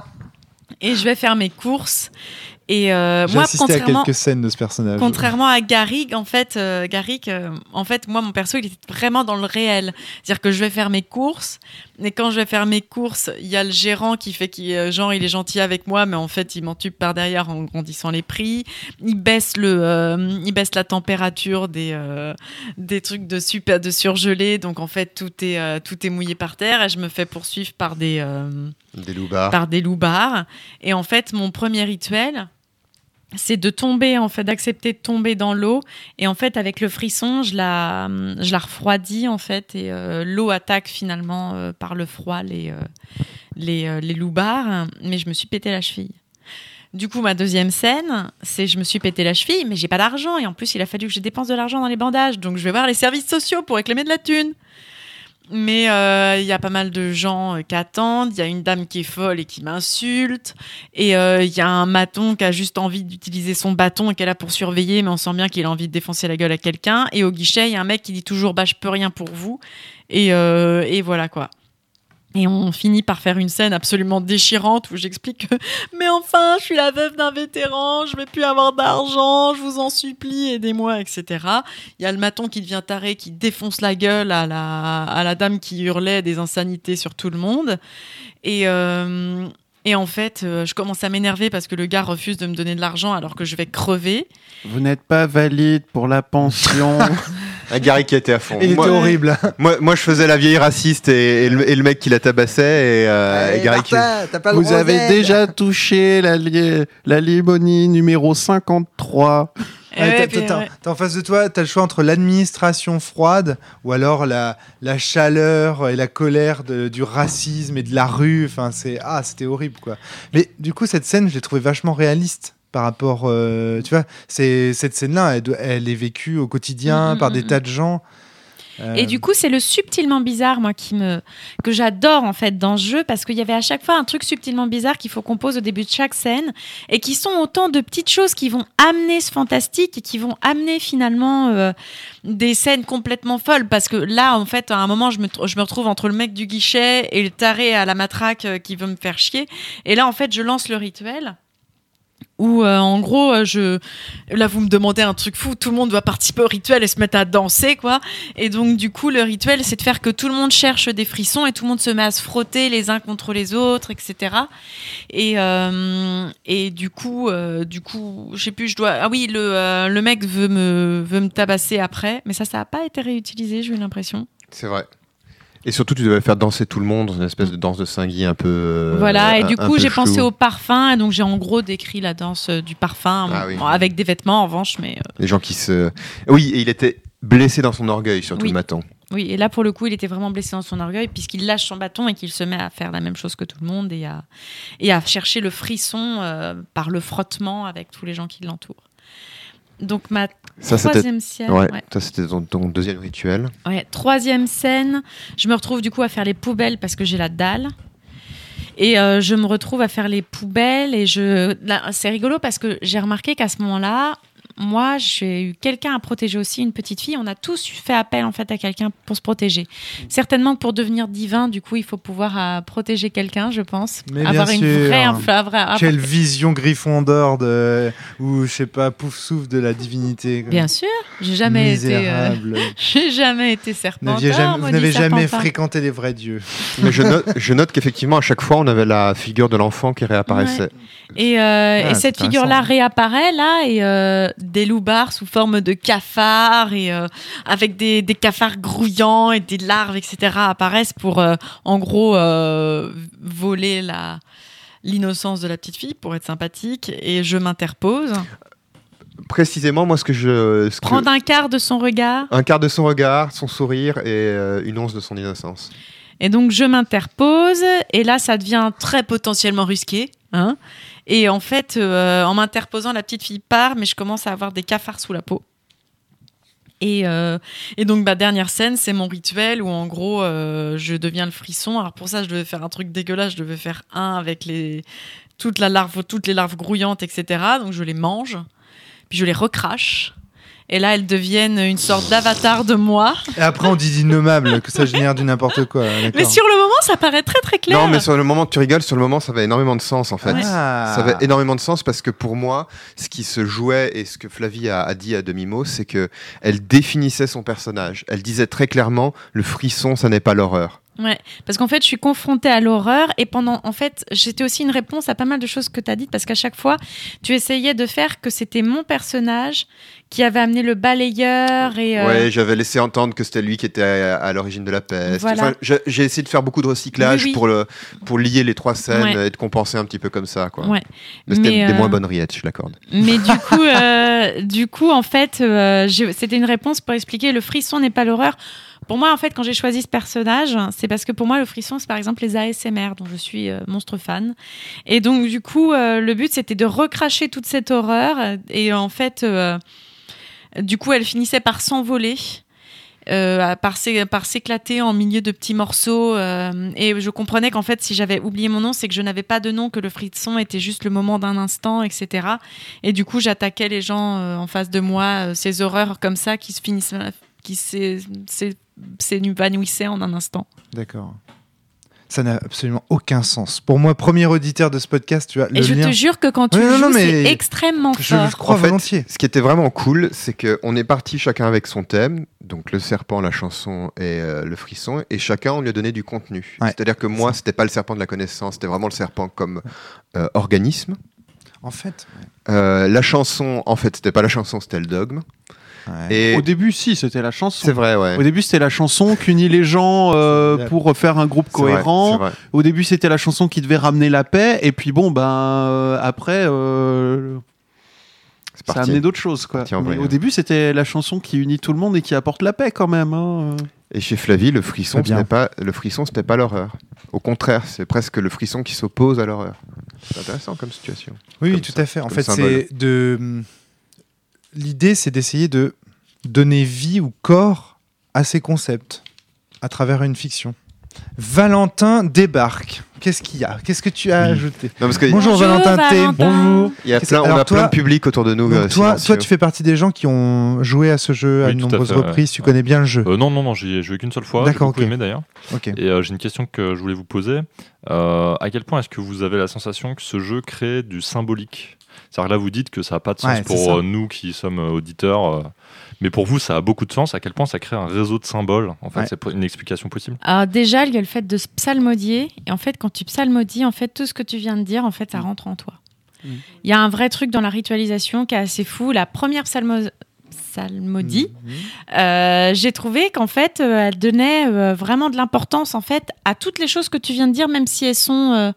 et je vais faire mes courses. Et euh, J'ai moi, assisté à contrairement quelques scènes de ce personnage. Contrairement à Garrick, en fait, euh, Garrick, euh, en fait, moi, mon perso, il était vraiment dans le réel. C'est-à-dire que je vais faire mes courses, et quand je vais faire mes courses, il y a le gérant qui fait qu'il, euh, genre, il est gentil avec moi, mais en fait, il m'entube par derrière en grandissant les prix. Il baisse le, euh, il baisse la température des, euh, des trucs de super, de surgelé. Donc, en fait, tout est, euh, tout est mouillé par terre, et je me fais poursuivre par des, euh, Des loupards. par des loupards. Et en fait, mon premier rituel, c'est de tomber, en fait, d'accepter de tomber dans l'eau. Et en fait, avec le frisson, je la, je la refroidis, en fait. Et euh, l'eau attaque finalement euh, par le froid les, euh, les, euh, les loupards. Mais je me suis pété la cheville. Du coup, ma deuxième scène, c'est je me suis pété la cheville, mais j'ai pas d'argent. Et en plus, il a fallu que je dépense de l'argent dans les bandages. Donc, je vais voir les services sociaux pour réclamer de la thune. Mais il euh, y a pas mal de gens euh, qui attendent. Il y a une dame qui est folle et qui m'insulte. Et il euh, y a un maton qui a juste envie d'utiliser son bâton et qui est là pour surveiller, mais on sent bien qu'il a envie de défoncer la gueule à quelqu'un. Et au guichet, il y a un mec qui dit toujours « bah je peux rien pour vous ». Et, euh, et voilà quoi. Et on finit par faire une scène absolument déchirante où j'explique que « mais enfin, je suis la veuve d'un vétéran, je vais plus avoir d'argent, je vous en supplie, aidez-moi, et cetera » Il y a le maton qui devient taré, qui défonce la gueule à la, à la dame qui hurlait des insanités sur tout le monde. Et, euh, et en fait, euh, je commence à m'énerver parce que le gars refuse de me donner de l'argent alors que je vais crever. Vous n'êtes pas valide pour la pension. Un Gary qui était à fond. Il Moi, était horrible. moi, moi, je faisais la vieille raciste et, et, le, et le mec qui la tabassait. Et, euh, et Gary qui... Vous avez déjà touché la, li- la limonie numéro cinquante-trois. Et Ouais, ouais, t'as- puis, t'as- ouais. t'as en face de toi, tu as le choix entre l'administration froide ou alors la, la chaleur et la colère de- du racisme et de la rue. Enfin, c'est, ah, c'était horrible, quoi. Mais du coup, cette scène, je l'ai trouvée vachement réaliste par rapport. euh, tu vois, c'est, cette scène-là, elle, doit- elle est vécue au quotidien Mm, par mm, des mm. tas de gens. Euh, Et du coup, c'est le subtilement bizarre, moi, qui me que j'adore en fait dans ce jeu, parce qu'il y avait à chaque fois un truc subtilement bizarre qu'il faut qu'on pose au début de chaque scène, et qui sont autant de petites choses qui vont amener ce fantastique et qui vont amener finalement euh, des scènes complètement folles. Parce que là, en fait, à un moment, je me tr- je me retrouve entre le mec du guichet et le taré à la matraque euh, qui veut me faire chier. Et là, en fait, je lance le rituel. Où euh, en gros, euh, je là vous me demandez un truc fou, tout le monde doit participer au rituel et se mettre à danser quoi. Et donc du coup le rituel c'est de faire que tout le monde cherche des frissons et tout le monde se met à se frotter les uns contre les autres, et cetera. Et euh, et du coup euh, du coup je sais plus, je dois ah oui le euh, le mec veut me veut me tabasser après, mais ça ça a pas été réutilisé, j'ai eu l'impression. C'est vrai. Et surtout, tu devais faire danser tout le monde dans une espèce de danse de Saint-Guy un peu. euh, Voilà, et un- du un coup, peu j'ai chelou. pensé au parfum, et donc j'ai en gros décrit la danse euh, du parfum, Ah oui. bon, avec des vêtements en revanche, mais euh, Les gens qui se. Oui, et il était blessé dans son orgueil, surtout Oui. le matin. oui, et là pour le coup, il était vraiment blessé dans son orgueil, puisqu'il lâche son bâton et qu'il se met à faire la même chose que tout le monde, et à, et à chercher le frisson euh, par le frottement avec tous les gens qui l'entourent. Donc ma Ça, c'était. troisième scène, Ouais, ouais. ça, c'était ton, ton deuxième rituel. Ouais, troisième scène, je me retrouve du coup à faire les poubelles parce que j'ai la dalle. Et euh, je me retrouve à faire les poubelles et je... Là, c'est rigolo parce que j'ai remarqué qu'à ce moment-là, moi, j'ai eu quelqu'un à protéger aussi, une petite fille. On a tous fait appel en fait à quelqu'un pour se protéger. Certainement que pour devenir divin, du coup, il faut pouvoir euh, protéger quelqu'un, je pense. Mais avoir bien une sûr. vraie, un vrai- avoir- Quelle vision Gryffondor de ou je sais pas pouf souffle de la divinité. quoi. Bien sûr, j'ai jamais été, euh, Misérable. j'ai jamais été Vous serpentard. n'aviez jamais, vous maudit n'avez jamais serpentard. fréquenté les vrais dieux. Mais je note, je note qu'effectivement, à chaque fois, on avait la figure de l'enfant qui réapparaissait. Et, euh, Ah, et c'est cette intéressant. figure-là réapparaît là, et euh, des loupards sous forme de cafards, et euh, avec des, des cafards grouillants et des larves, et cetera apparaissent pour, euh, en gros, euh, voler la l'innocence de la petite fille pour être sympathique. Et je m'interpose, Précisément, moi, ce que je. Ce que- prendre un quart de son regard. un quart de son regard, son sourire et euh, une once de son innocence. Et donc je m'interpose, et là ça devient très potentiellement risqué, hein. Et en fait, euh, en m'interposant, la petite fille part, mais je commence à avoir des cafards sous la peau. Et, euh, et donc, bah, dernière scène, c'est mon rituel où en gros, euh, je deviens le frisson. Alors pour ça, je devais faire un truc dégueulasse. Je devais faire un avec les, toute la larve, toutes les larves grouillantes, et cetera. Donc je les mange, puis je les recrache. Et là, elles deviennent une sorte d'avatar de moi. Et après, on dit d'innommable, que ça génère du n'importe quoi. D'accord. Mais sur le moment, ça paraît très très clair. Non, mais sur le moment que tu rigoles, sur le moment, ça avait énormément de sens en fait. Ouais. Ah. Ça avait énormément de sens parce que pour moi, ce qui se jouait et ce que Flavie a, a dit à demi-mot, c'est que elle définissait son personnage. Elle disait très clairement, le frisson, ça n'est pas l'horreur. Ouais, parce qu'en fait, je suis confrontée à l'horreur et pendant, en fait, j'étais aussi une réponse à pas mal de choses que tu as dites parce qu'à chaque fois, tu essayais de faire que c'était mon personnage qui avait amené le balayeur et. Euh... Ouais, j'avais laissé entendre que c'était lui qui était à, à l'origine de la peste. Voilà. Enfin, j'ai, j'ai essayé de faire beaucoup de recyclage Oui, oui. pour le pour lier les trois scènes Ouais. et de compenser un petit peu comme ça, quoi. Ouais. Mais c'était Mais, des euh, moins bonnes rillettes, je l'accorde. Mais du coup, euh, du coup, en fait, euh, j'ai- c'était une réponse pour expliquer le frisson n'est pas l'horreur. Pour moi, en fait, quand j'ai choisi ce personnage, c'est parce que pour moi, le frisson, c'est par exemple les A S M R, dont je suis euh, monstre fan. Et donc, du coup, euh, le but, c'était de recracher toute cette horreur. Et en fait, euh, du coup, elle finissait par s'envoler. Euh, par, s'é- par s'éclater en milieu de petits morceaux euh, et je comprenais qu'en fait si j'avais oublié mon nom c'est que je n'avais pas de nom, que le frisson était juste le moment d'un instant, etc. Et du coup j'attaquais les gens euh, en face de moi, euh, ces horreurs comme ça qui se finissent qui s'é- s'é- s'évanouissaient en un instant. D'accord. Ça n'a absolument aucun sens. Pour moi, premier auditeur de ce podcast, tu vois, le Et je lien... te jure que quand tu Oui, non, joues non, mais c'est extrêmement Je fort. le crois En fait, volontiers. Ce qui était vraiment cool, c'est qu'on est parti chacun avec son thème, donc le serpent, la chanson et euh, le frisson, et chacun on lui a donné du contenu. Ouais, C'est-à-dire que moi, ça. c'était pas le serpent de la connaissance, c'était vraiment le serpent comme euh, organisme. En fait. Euh, la chanson, en fait, c'était pas la chanson, c'était le dogme. Ouais. Et Au début, si, c'était la chanson. c'est vrai, ouais. Au début, c'était la chanson qui unit les gens euh, C'est pour faire un groupe C'est vrai, cohérent. c'est vrai. Au début, c'était la chanson qui devait ramener la paix. Et puis, bon, ben, euh, après, euh, C'est ça a parti. amené d'autres choses. Quoi. Parti en Mais vrille, au hein. début, c'était la chanson qui unit tout le monde et qui apporte la paix quand même. Hein. Et chez Flavie, le frisson, Très ce bien. n'est pas le frisson, c'était pas l'horreur. Au contraire, c'est presque le frisson qui s'oppose à l'horreur. C'est intéressant comme situation. Oui, oui, Comme tout ça, à fait. En comme fait, symbole. c'est de. L'idée, c'est d'essayer de donner vie ou corps à ces concepts à travers une fiction. Valentin débarque. Qu'est-ce qu'il y a? Qu'est-ce que tu as Oui. ajouté? Non, parce que Bonjour, Valentin T. Bonjour. il y a Qu'est-ce- plein, on alors a toi- plein de public autour de nous. Donc euh, toi, silencieux. toi, tu fais partie des gens qui ont joué à ce jeu à Oui, de tout à nombreuses fait, ouais. reprises. Tu Ouais. connais bien le jeu. Euh, non, non, non, j'y ai joué qu'une seule fois. J'ai D'accord, beaucoup ok. aimé d'ailleurs. Ok. Et euh, j'ai une question que je voulais vous poser. Euh, à quel point est-ce que vous avez la sensation que ce jeu crée du symbolique? C'est-à-dire que là, vous dites que ça n'a pas de sens Ouais, c'est pour ça. euh, nous qui sommes euh, auditeurs. euh, mais pour vous, ça a beaucoup de sens. À quel point ça crée un réseau de symboles? En fait, Ouais. c'est p- une explication possible. Alors déjà, il y a le fait de se psalmodier. Et en fait, quand tu psalmodies, en fait, tout ce que tu viens de dire, en fait, ça rentre en toi. Mm. Il y a un vrai truc dans la ritualisation qui est assez fou. La première psalmo- psalmodie, Mhm. euh, j'ai trouvé qu'en fait, euh, elle donnait euh, vraiment de l'importance en fait à toutes les choses que tu viens de dire, même si elles sont euh,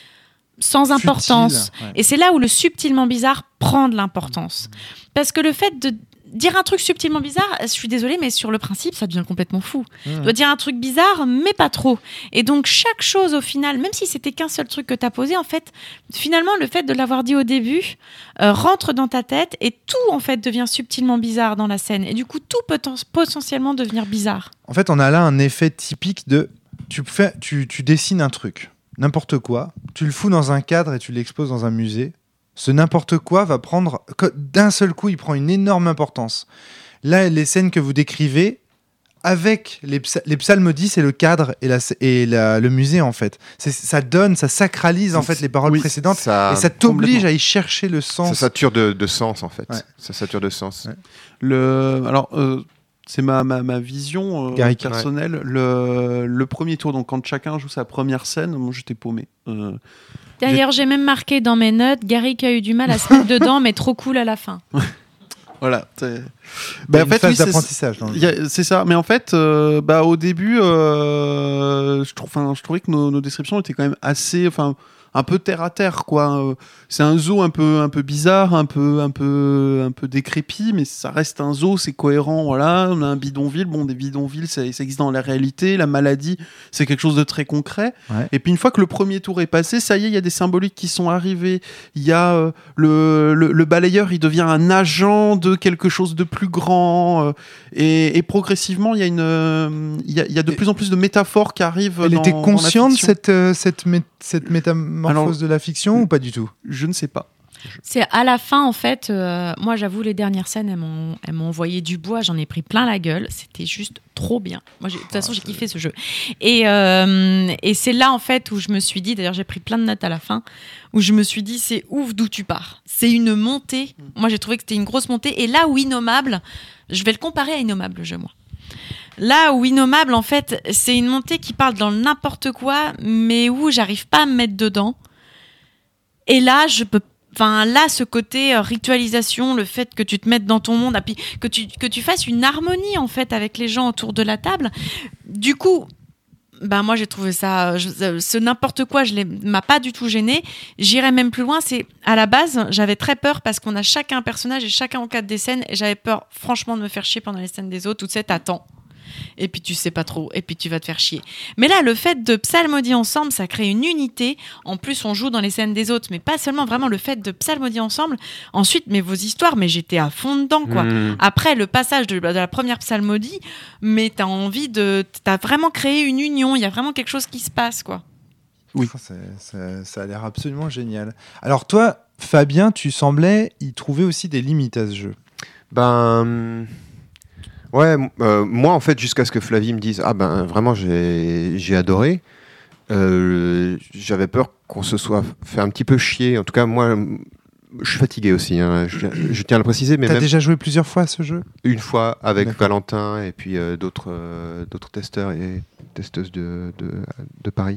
sans Futile, importance. ouais. Et c'est là où le subtilement bizarre prend de l'importance. Parce que le fait de dire un truc subtilement bizarre, je suis désolée, mais sur le principe, ça devient complètement fou. Tu Mhm. dois dire un truc bizarre, mais pas trop. Et donc, chaque chose, au final, même si c'était qu'un seul truc que tu as posé, en fait, finalement, le fait de l'avoir dit au début euh, rentre dans ta tête et tout, en fait, devient subtilement bizarre dans la scène. Et du coup, tout peut en- potentiellement devenir bizarre. En fait, on a là un effet typique de tu, fais, tu, tu dessines un truc, n'importe quoi, tu le fous dans un cadre et tu l'exposes dans un musée. Ce n'importe quoi va prendre, que- d'un seul coup, il prend une énorme importance. Là, les scènes que vous décrivez, avec les, psa- les psalmodies, c'est le cadre et, la, et la- le musée, en fait. C'est, ça donne, ça sacralise, en fait, les paroles Oui, précédentes. Ça, Et ça t'oblige complètement. à y chercher le ça sens. sature de, de sens en fait. Ouais. Ça sature de sens. Ouais. Le, alors, euh, c'est ma, ma, ma vision euh, Garrick. personnelle. Le, le premier tour, donc quand chacun joue sa première scène, moi j'étais paumé. Euh, D'ailleurs, j'ai même marqué dans mes notes, Gary qui a eu du mal à se mettre dedans, mais trop cool à la fin. voilà. c'est- Il y a Bah, en une fait, phase oui, c'est- d'apprentissage. dans le Il y a- C'est ça, mais en fait, euh, bah, au début, euh, je, trouve, enfin, je trouvais que nos, nos descriptions étaient quand même assez, enfin, un peu terre à terre, quoi. Euh, c'est un zoo un peu, un peu bizarre, un peu, un peu, un peu décrépit, mais ça reste un zoo, c'est cohérent, voilà. On a un bidonville, bon, des bidonvilles, ça, ça existe dans la réalité. La maladie, c'est quelque chose de très concret. Ouais. Et puis une fois que le premier tour est passé, ça y est, il y a des symboliques qui sont arrivés. Il y a euh, le, le, le balayeur, il devient un agent de quelque chose de plus grand. Euh, et, et progressivement, il y a une, euh, il y a, il y a de Et plus en plus de métaphores qui arrivent. Elle dans, était dans la consciente de fiction. cette, euh, cette, mé- cette métamorphose Alors, de la fiction ou pas du tout? Je ne sais pas. C'est à la fin, en fait, euh, moi j'avoue, les dernières scènes, elles m'ont, elles m'ont envoyé du bois, j'en ai pris plein la gueule, c'était juste trop bien. Moi, j'ai- de toute façon, j'ai kiffé ce jeu. Et, euh, et c'est là, en fait, où je me suis dit, d'ailleurs, j'ai pris plein de notes à la fin, où je me suis dit, c'est ouf d'où tu pars. C'est une montée. Moi, j'ai trouvé que c'était une grosse montée. Et là où Innommable, je vais le comparer à Innommable, le jeu, moi. Là où Innommable, en fait, c'est une montée qui parle dans n'importe quoi, mais où j'arrive pas à me mettre dedans. Et là, je peux Enfin, là, ce côté euh, ritualisation, le fait que tu te mettes dans ton monde, et puis que tu, que tu fasses une harmonie, en fait, avec les gens autour de la table. Du coup, ben, moi, j'ai trouvé ça... Je, ce n'importe quoi, je l'ai, m'a pas du tout gêné. J'irais même plus loin. C'est, à la base, j'avais très peur parce qu'on a chacun un personnage et chacun encadre des scènes. Et j'avais peur, franchement, de me faire chier pendant les scènes des autres. Tout de suite, t'attends. Et puis tu sais pas trop, et puis tu vas te faire chier. Mais là, le fait de psalmodier ensemble, ça crée une unité. En plus, on joue dans les scènes des autres, mais pas seulement, vraiment le fait de psalmodier ensemble. Ensuite, mais vos histoires, mais j'étais à fond dedans, quoi. Mmh. Après le passage de, de la première psalmodie, mais t'as envie de, t'as vraiment créé une union. Il y a vraiment quelque chose qui se passe, quoi. Oui. Oh, c'est- c'est- ça a l'air absolument génial. Alors toi, Fabien, tu semblais y trouver aussi des limites à ce jeu. Ben. Ouais, m- euh, moi en fait, jusqu'à ce que Flavie me dise, ah ben vraiment j'ai j'ai adoré, euh, j'avais peur qu'on se soit fait un petit peu chier. En tout cas, moi, m- je suis fatigué aussi, hein, je, je tiens à le préciser, mais T'as même déjà joué plusieurs fois à ce jeu? une fois avec D'accord. Valentin et puis euh, d'autres euh, d'autres testeurs et testeuses de, de, de Paris.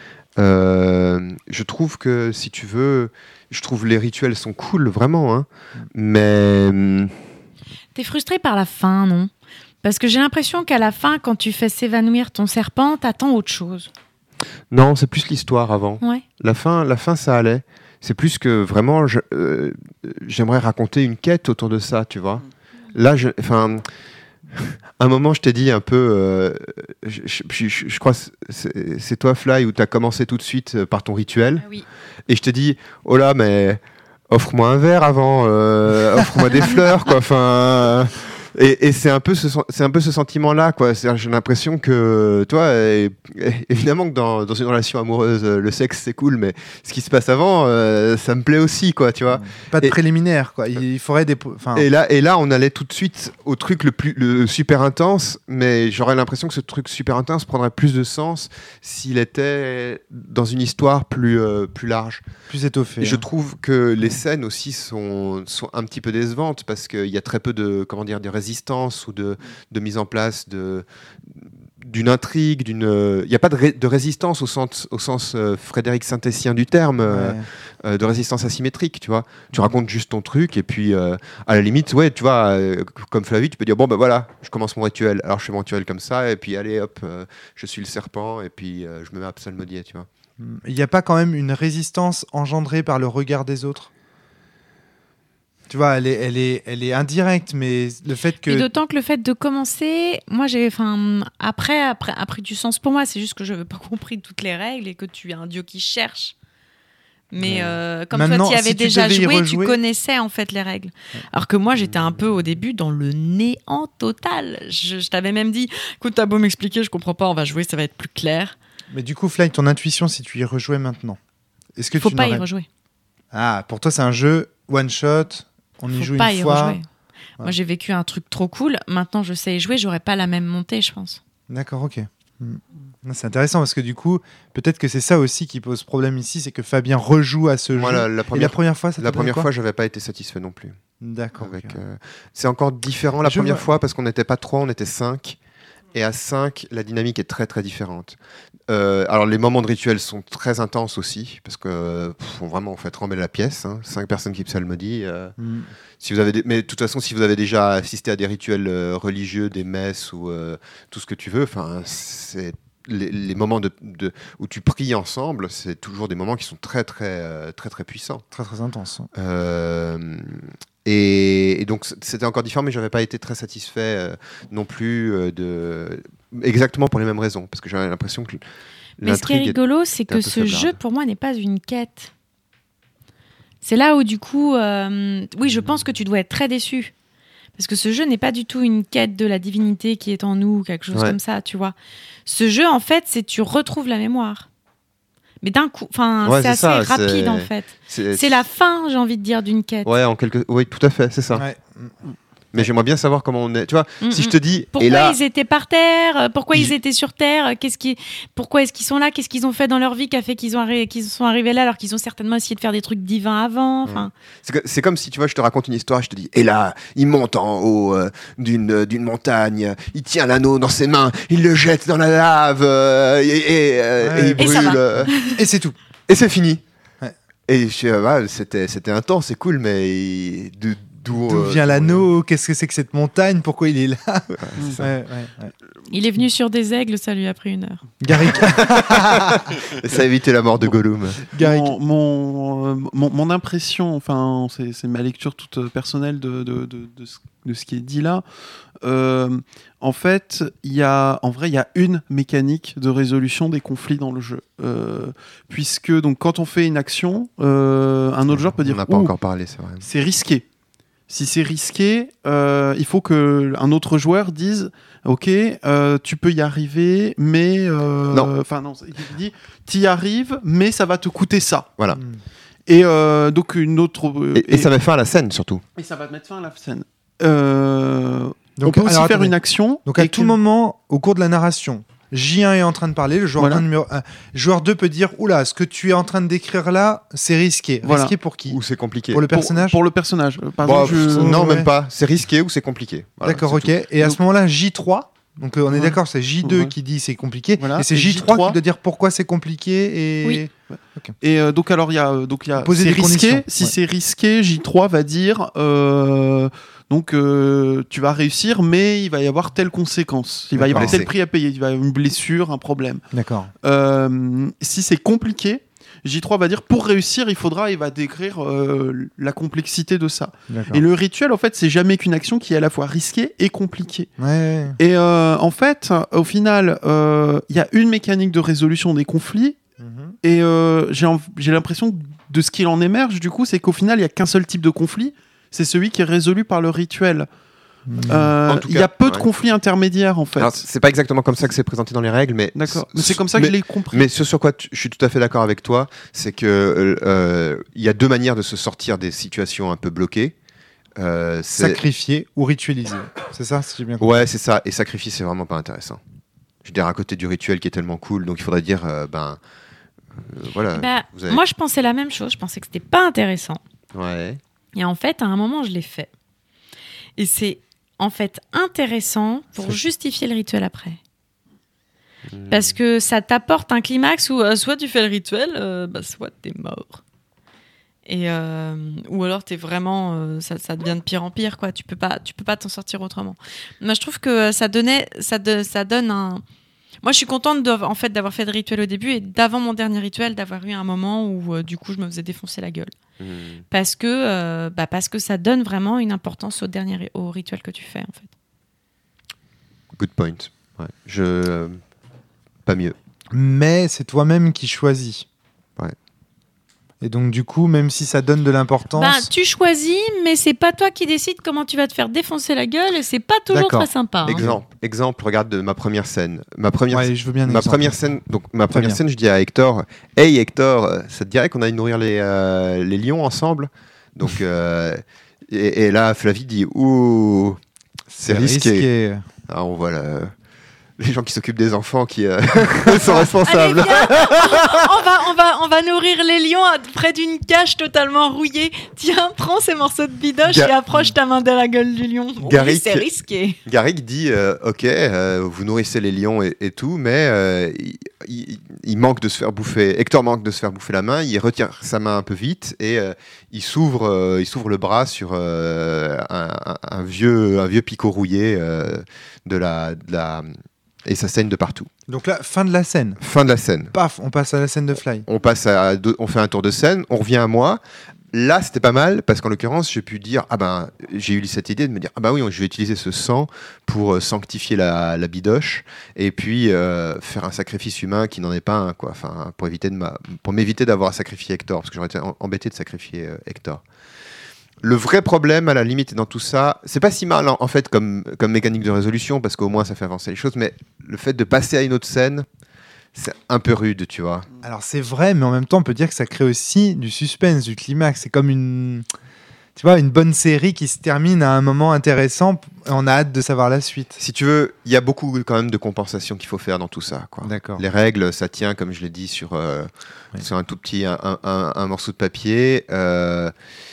Euh, je trouve que si tu veux, je trouve les rituels sont cool, vraiment, hein, mais. hum, T'es frustré par la fin, non? Parce que j'ai l'impression qu'à la fin, quand tu fais s'évanouir ton serpent, t'attends autre chose. Non, c'est plus l'histoire avant. Ouais. La fin, la fin, ça allait. C'est plus que vraiment, je- euh, j'aimerais raconter une quête autour de ça, tu vois. Là, je, enfin, un moment, je t'ai dit un peu, euh, je, je- je- je crois, que c'est c'est toi, Fly, où tu as commencé tout de suite euh, par ton rituel, Ah oui. et je t'ai dit, oh là, mais offre-moi un verre avant, euh, offre-moi des fleurs, quoi. Enfin. Et, et c'est un peu ce sen- c'est un peu ce sentiment-là, quoi. C'est-à-dire, j'ai l'impression que, toi, euh, évidemment que dans, dans une relation amoureuse, euh, le sexe c'est cool, mais ce qui se passe avant, euh, ça me plaît aussi, quoi, tu vois. Pas de Et- préliminaire, quoi. Il faudrait des... Enfin, Et là, et là, on allait tout de suite au truc le plus le super intense, mais j'aurais l'impression que ce truc super intense prendrait plus de sens s'il était dans une histoire plus euh, plus large. plus étoffé. Et je hein. trouve que les scènes aussi sont, sont un petit peu décevantes parce qu'il y a très peu de, comment dire, de résistance ou de, de mise en place de, d'une intrigue. D'une, il n'y a pas de, ré- de résistance au sens, au sens euh, Frédéric Saint-Essien du terme, euh, Ouais. euh, de résistance asymétrique, tu vois. Tu racontes juste ton truc et puis euh, à la limite, ouais, tu vois, euh, comme Flavie, tu peux dire, bon ben voilà, je commence mon rituel. Alors je fais mon rituel comme ça et puis allez hop, euh, je suis le serpent et puis euh, je me mets à psalmodier, tu vois. Il n'y a pas quand même une résistance engendrée par le regard des autres? Tu vois, elle est, elle est, elle est indirecte, mais le fait que... Et d'autant que le fait de commencer, moi j'ai, enfin, après, après, a pris du sens pour moi. C'est juste que je n'avais pas compris toutes les règles et que tu es un dieu qui cherche. Mais Ouais. euh, comme Maintenant, toi, tu y avais si tu déjà devais y joué, rejouer- tu connaissais en fait les règles. Alors que moi, j'étais un peu au début dans le néant total. Je, je t'avais même dit, écoute, t'as beau m'expliquer, je comprends pas, on va jouer, ça va être plus clair. Mais du coup, Fly, ton intuition, si tu y rejouais maintenant, est-ce que Faut tu pas y n'aurais- rejouer. Ah, pour toi, c'est un jeu one shot. On y Faut joue pas une y fois. rejouer. Moi, j'ai vécu un truc trop cool. Maintenant, je sais y jouer, j'aurais pas la même montée, je pense. D'accord, ok. Hmm. Non, c'est intéressant parce que du coup, peut-être que c'est ça aussi qui pose problème ici, c'est que Fabien rejoue à ce Moi, jeu. la, la Et première, la première fois, ça la t'a donné première quoi fois, j'avais pas été satisfait non plus. D'accord. Avec, ok. euh, c'est encore différent la Je première vois. fois parce qu'on n'était pas trois, on était cinq. Et à cinq, la dynamique est très très différente. Euh, alors les moments de rituel sont très intenses aussi parce que pff, on, vraiment on fait trembler la pièce. Hein. Cinq personnes qui psalmodient. Euh, Hmm. si vous avez, des- mais de toute façon, si vous avez déjà assisté à des rituels euh, religieux, des messes ou euh, tout ce que tu veux, enfin c'est les, les moments de, de, où tu pries ensemble, c'est toujours des moments qui sont très, très, euh, très, très puissants. Très, très intense. Euh, et, et donc, c'était encore différent, mais je n'avais pas été très satisfait euh, non plus euh, de... exactement pour les mêmes raisons, parce que j'avais l'impression que Mais ce qui est rigolo, c'est que ce faiblarde. jeu, pour moi, n'est pas une quête. C'est là où, du coup, euh, oui, je pense que tu dois être très déçu. Parce que ce jeu n'est pas du tout une quête de la divinité qui est en nous, quelque chose Ouais. comme ça, tu vois. Ce jeu, en fait, c'est tu retrouves la mémoire. Mais d'un coup, enfin, Ouais, c'est c'est assez ça, rapide, c'est- en fait. C'est, C'est la fin, j'ai envie de dire, d'une quête. Ouais, en quelque... Oui, tout à fait, c'est ça. Ouais. Mais j'aimerais bien savoir comment on est. Tu vois, Mm, si mm. je te dis. Pourquoi et là, ils étaient par terre euh, Pourquoi ils Ils- étaient sur terre euh, Qu'est-ce qui... Pourquoi est-ce qu'ils sont là Qu'est-ce qu'ils ont fait dans leur vie qui a fait qu'ils ont arri- qu'ils sont arrivés là alors qu'ils ont certainement essayé de faire des trucs divins avant enfin, c'est, que- c'est comme si, tu vois, je te raconte une histoire, je te dis, et là, il monte en haut euh, d'une, euh, d'une montagne, il tient l'anneau dans ses mains, il le jette dans la lave, euh, et, et, euh, Ouais. et il Et ça brûle. va. euh, Et c'est tout. et c'est fini. Ouais. Et je, euh, ouais, c'était, c'était intense, c'est cool, mais de- d'où, D'où euh, vient d'où- l'anneau? Qu'est-ce que c'est que cette montagne? Pourquoi il est là? c'est ça. Ouais, ouais, ouais. Il est venu sur des aigles, ça lui a pris une heure. Garrick. Et ça a évité la mort de Gollum. Garrick. Mon, mon, euh, mon, mon impression, enfin, c'est, c'est ma lecture toute euh, personnelle de, de, de, de, ce, de ce qui est dit là. Euh, en fait, il y a, en vrai, il y a une mécanique de résolution des conflits dans le jeu. Euh, puisque, donc, quand on fait une action, euh, un autre joueur peut On dire n'a pas Ouh, encore parlé, c'est vrai. c'est risqué. Si c'est risqué, euh, il faut que un autre joueur dise ok, euh, tu peux y arriver, mais euh, Non. enfin non, il dit tu y arrives, mais ça va te coûter ça. Voilà. Mm. Et euh, donc une autre euh, Et, et ça met fin à la scène, surtout. et ça va te mettre fin à la scène. Euh, Donc, on peut aussi alors, faire attendez. une action. Donc à et tout que- moment, au cours de la narration, J un est en train de parler, le joueur, Voilà. un numéro un. Joueur deux peut dire oula, ce que tu es en train de décrire là, c'est risqué. Voilà. Risqué pour qui? Ou c'est compliqué. Pour le pour, personnage? pour le personnage. Euh, Par Bon, exemple, je- pff, non, Ouais. même pas. C'est risqué ou c'est compliqué. Voilà, D'accord, c'est ok. Et à Donc- ce moment-là, J trois. Donc euh, on est Ouais. d'accord, c'est J deux Ouais. qui dit c'est compliqué. Voilà. Et c'est Et J trois, J trois qui doit dire pourquoi c'est compliqué et. Oui. Et euh, donc alors il y a euh, donc il y a Poser c'est des risqué. conditions. Si Ouais. c'est risqué, J trois va dire euh, donc euh, tu vas réussir, mais il va y avoir telle conséquence. Il va y avoir Blessé. tel prix à payer. Il va y avoir une blessure, un problème. D'accord. Euh, si c'est compliqué, J trois va dire pour réussir, il faudra, il va décrire euh, la complexité de ça. D'accord. Et le rituel, en fait, c'est jamais qu'une action qui est à la fois risquée et compliquée. Ouais. Et euh, en fait, au final, euh, il y a une mécanique de résolution des conflits. Mhm. Et euh, j'ai, en- j'ai l'impression que de ce qu'il en émerge, du coup, c'est qu'au final, il n'y a qu'un seul type de conflit. C'est celui qui est résolu par le rituel. Euh, En tout Il y a cas, peu de ouais. conflits intermédiaires, en fait. Alors, c'est pas exactement comme ça que c'est présenté dans les règles, mais D'accord. Mais c'est comme ça que mais- je l'ai compris. Mais ce sur quoi tu- je suis tout à fait d'accord avec toi, c'est que euh, euh, il y a deux manières de se sortir des situations un peu bloquées. Euh, c'est... Sacrifié ou ritualisé. C'est ça, si j'ai bien compris. Ouais, c'est ça. Et sacrifier, c'est vraiment pas intéressant. Je veux dire, à côté du rituel qui est tellement cool, donc il faudrait dire, euh, ben, euh, voilà. Bah, vous avez- Moi, je pensais la même chose. Je pensais que c'était pas intéressant. Ouais. Et en fait, à un moment, je l'ai fait. Et c'est en fait intéressant pour C'est- justifier le rituel après. Hmm. Parce que ça t'apporte un climax où euh, soit tu fais le rituel, euh, bah, soit t'es mort. Et euh, ou alors t'es vraiment, euh, ça, ça devient de pire en pire, quoi. Tu peux pas, tu peux pas t'en sortir autrement. Moi, je trouve que ça donnait, ça, de- ça donne un. Moi, je suis contente de, en fait d'avoir fait le rituel au début et d'avant mon dernier rituel d'avoir eu un moment où euh, du coup je me faisais défoncer la gueule. Hmm. Parce que, euh, bah parce que ça donne vraiment une importance au dernier au rituel que tu fais en fait. Good point. Ouais. Je... euh, Pas mieux. Mais c'est toi-même qui choisis. Ouais. Et donc, du coup, même si ça donne de l'importance. Ben, tu choisis, mais c'est pas toi qui décides comment tu vas te faire défoncer la gueule et c'est pas toujours D'accord. très sympa. hein. Exemple, exemple, regarde de ma première scène. Ma première, Ouais, je veux bien un ma exemple. première scène. Donc ma première bien. scène, je dis à Hector, hey Hector, euh, ça te dirait qu'on aille nourrir les, euh, les lions ensemble. Donc euh, et, et là, Flavie dit, ouh, c'est risqué. Ah, on voit la- les gens qui s'occupent des enfants qui euh, sont Allez, responsables. viens, on, va, on, va, on va nourrir les lions à- près d'une cage totalement rouillée. Tiens, prends ces morceaux de bidoche Ga- et approche ta main de la gueule du lion. Oui, Garrick- c'est risqué. Garrick dit euh, ok, euh, vous nourrissez les lions et, et tout, mais euh, il, il- il manque de se faire bouffer. Hector manque de se faire bouffer la main. Il retire sa main un peu vite et euh, il s'ouvre, euh, il s'ouvre le bras sur euh, un, un- un vieux, un vieux picot rouillé euh, de la, de la et ça saigne de partout. Donc là, fin de la scène. Fin de la scène. Paf, on passe à la scène de Fly. On passe à deux, on fait un tour de scène, on revient à moi. Là, c'était pas mal parce qu'en l'occurrence, j'ai pu dire ah ben, j'ai eu cette idée de me dire ah ben oui, je vais utiliser ce sang pour euh, sanctifier la, la bidoche et puis euh, faire un sacrifice humain qui n'en est pas un, quoi. Enfin, pour éviter de ma, pour m'éviter d'avoir à sacrifier Hector, parce que j'aurais été en- embêté de sacrifier euh, Hector. Le vrai problème, à la limite, dans tout ça, c'est pas si mal en, en fait comme comme mécanique de résolution parce qu'au moins ça fait avancer les choses, mais le fait de passer à une autre scène, c'est un peu rude, tu vois. Alors c'est vrai, mais en même temps, on peut dire que ça crée aussi du suspense, du climax. C'est comme une, tu vois, une bonne série qui se termine à un moment intéressant. Et on a hâte de savoir la suite. Si tu veux, il y a beaucoup quand même de compensations qu'il faut faire dans tout ça, quoi. D'accord. Les règles, ça tient, comme je l'ai dit, sur, euh, Oui. sur un tout petit un, un- un- un morceau de papier. Euh,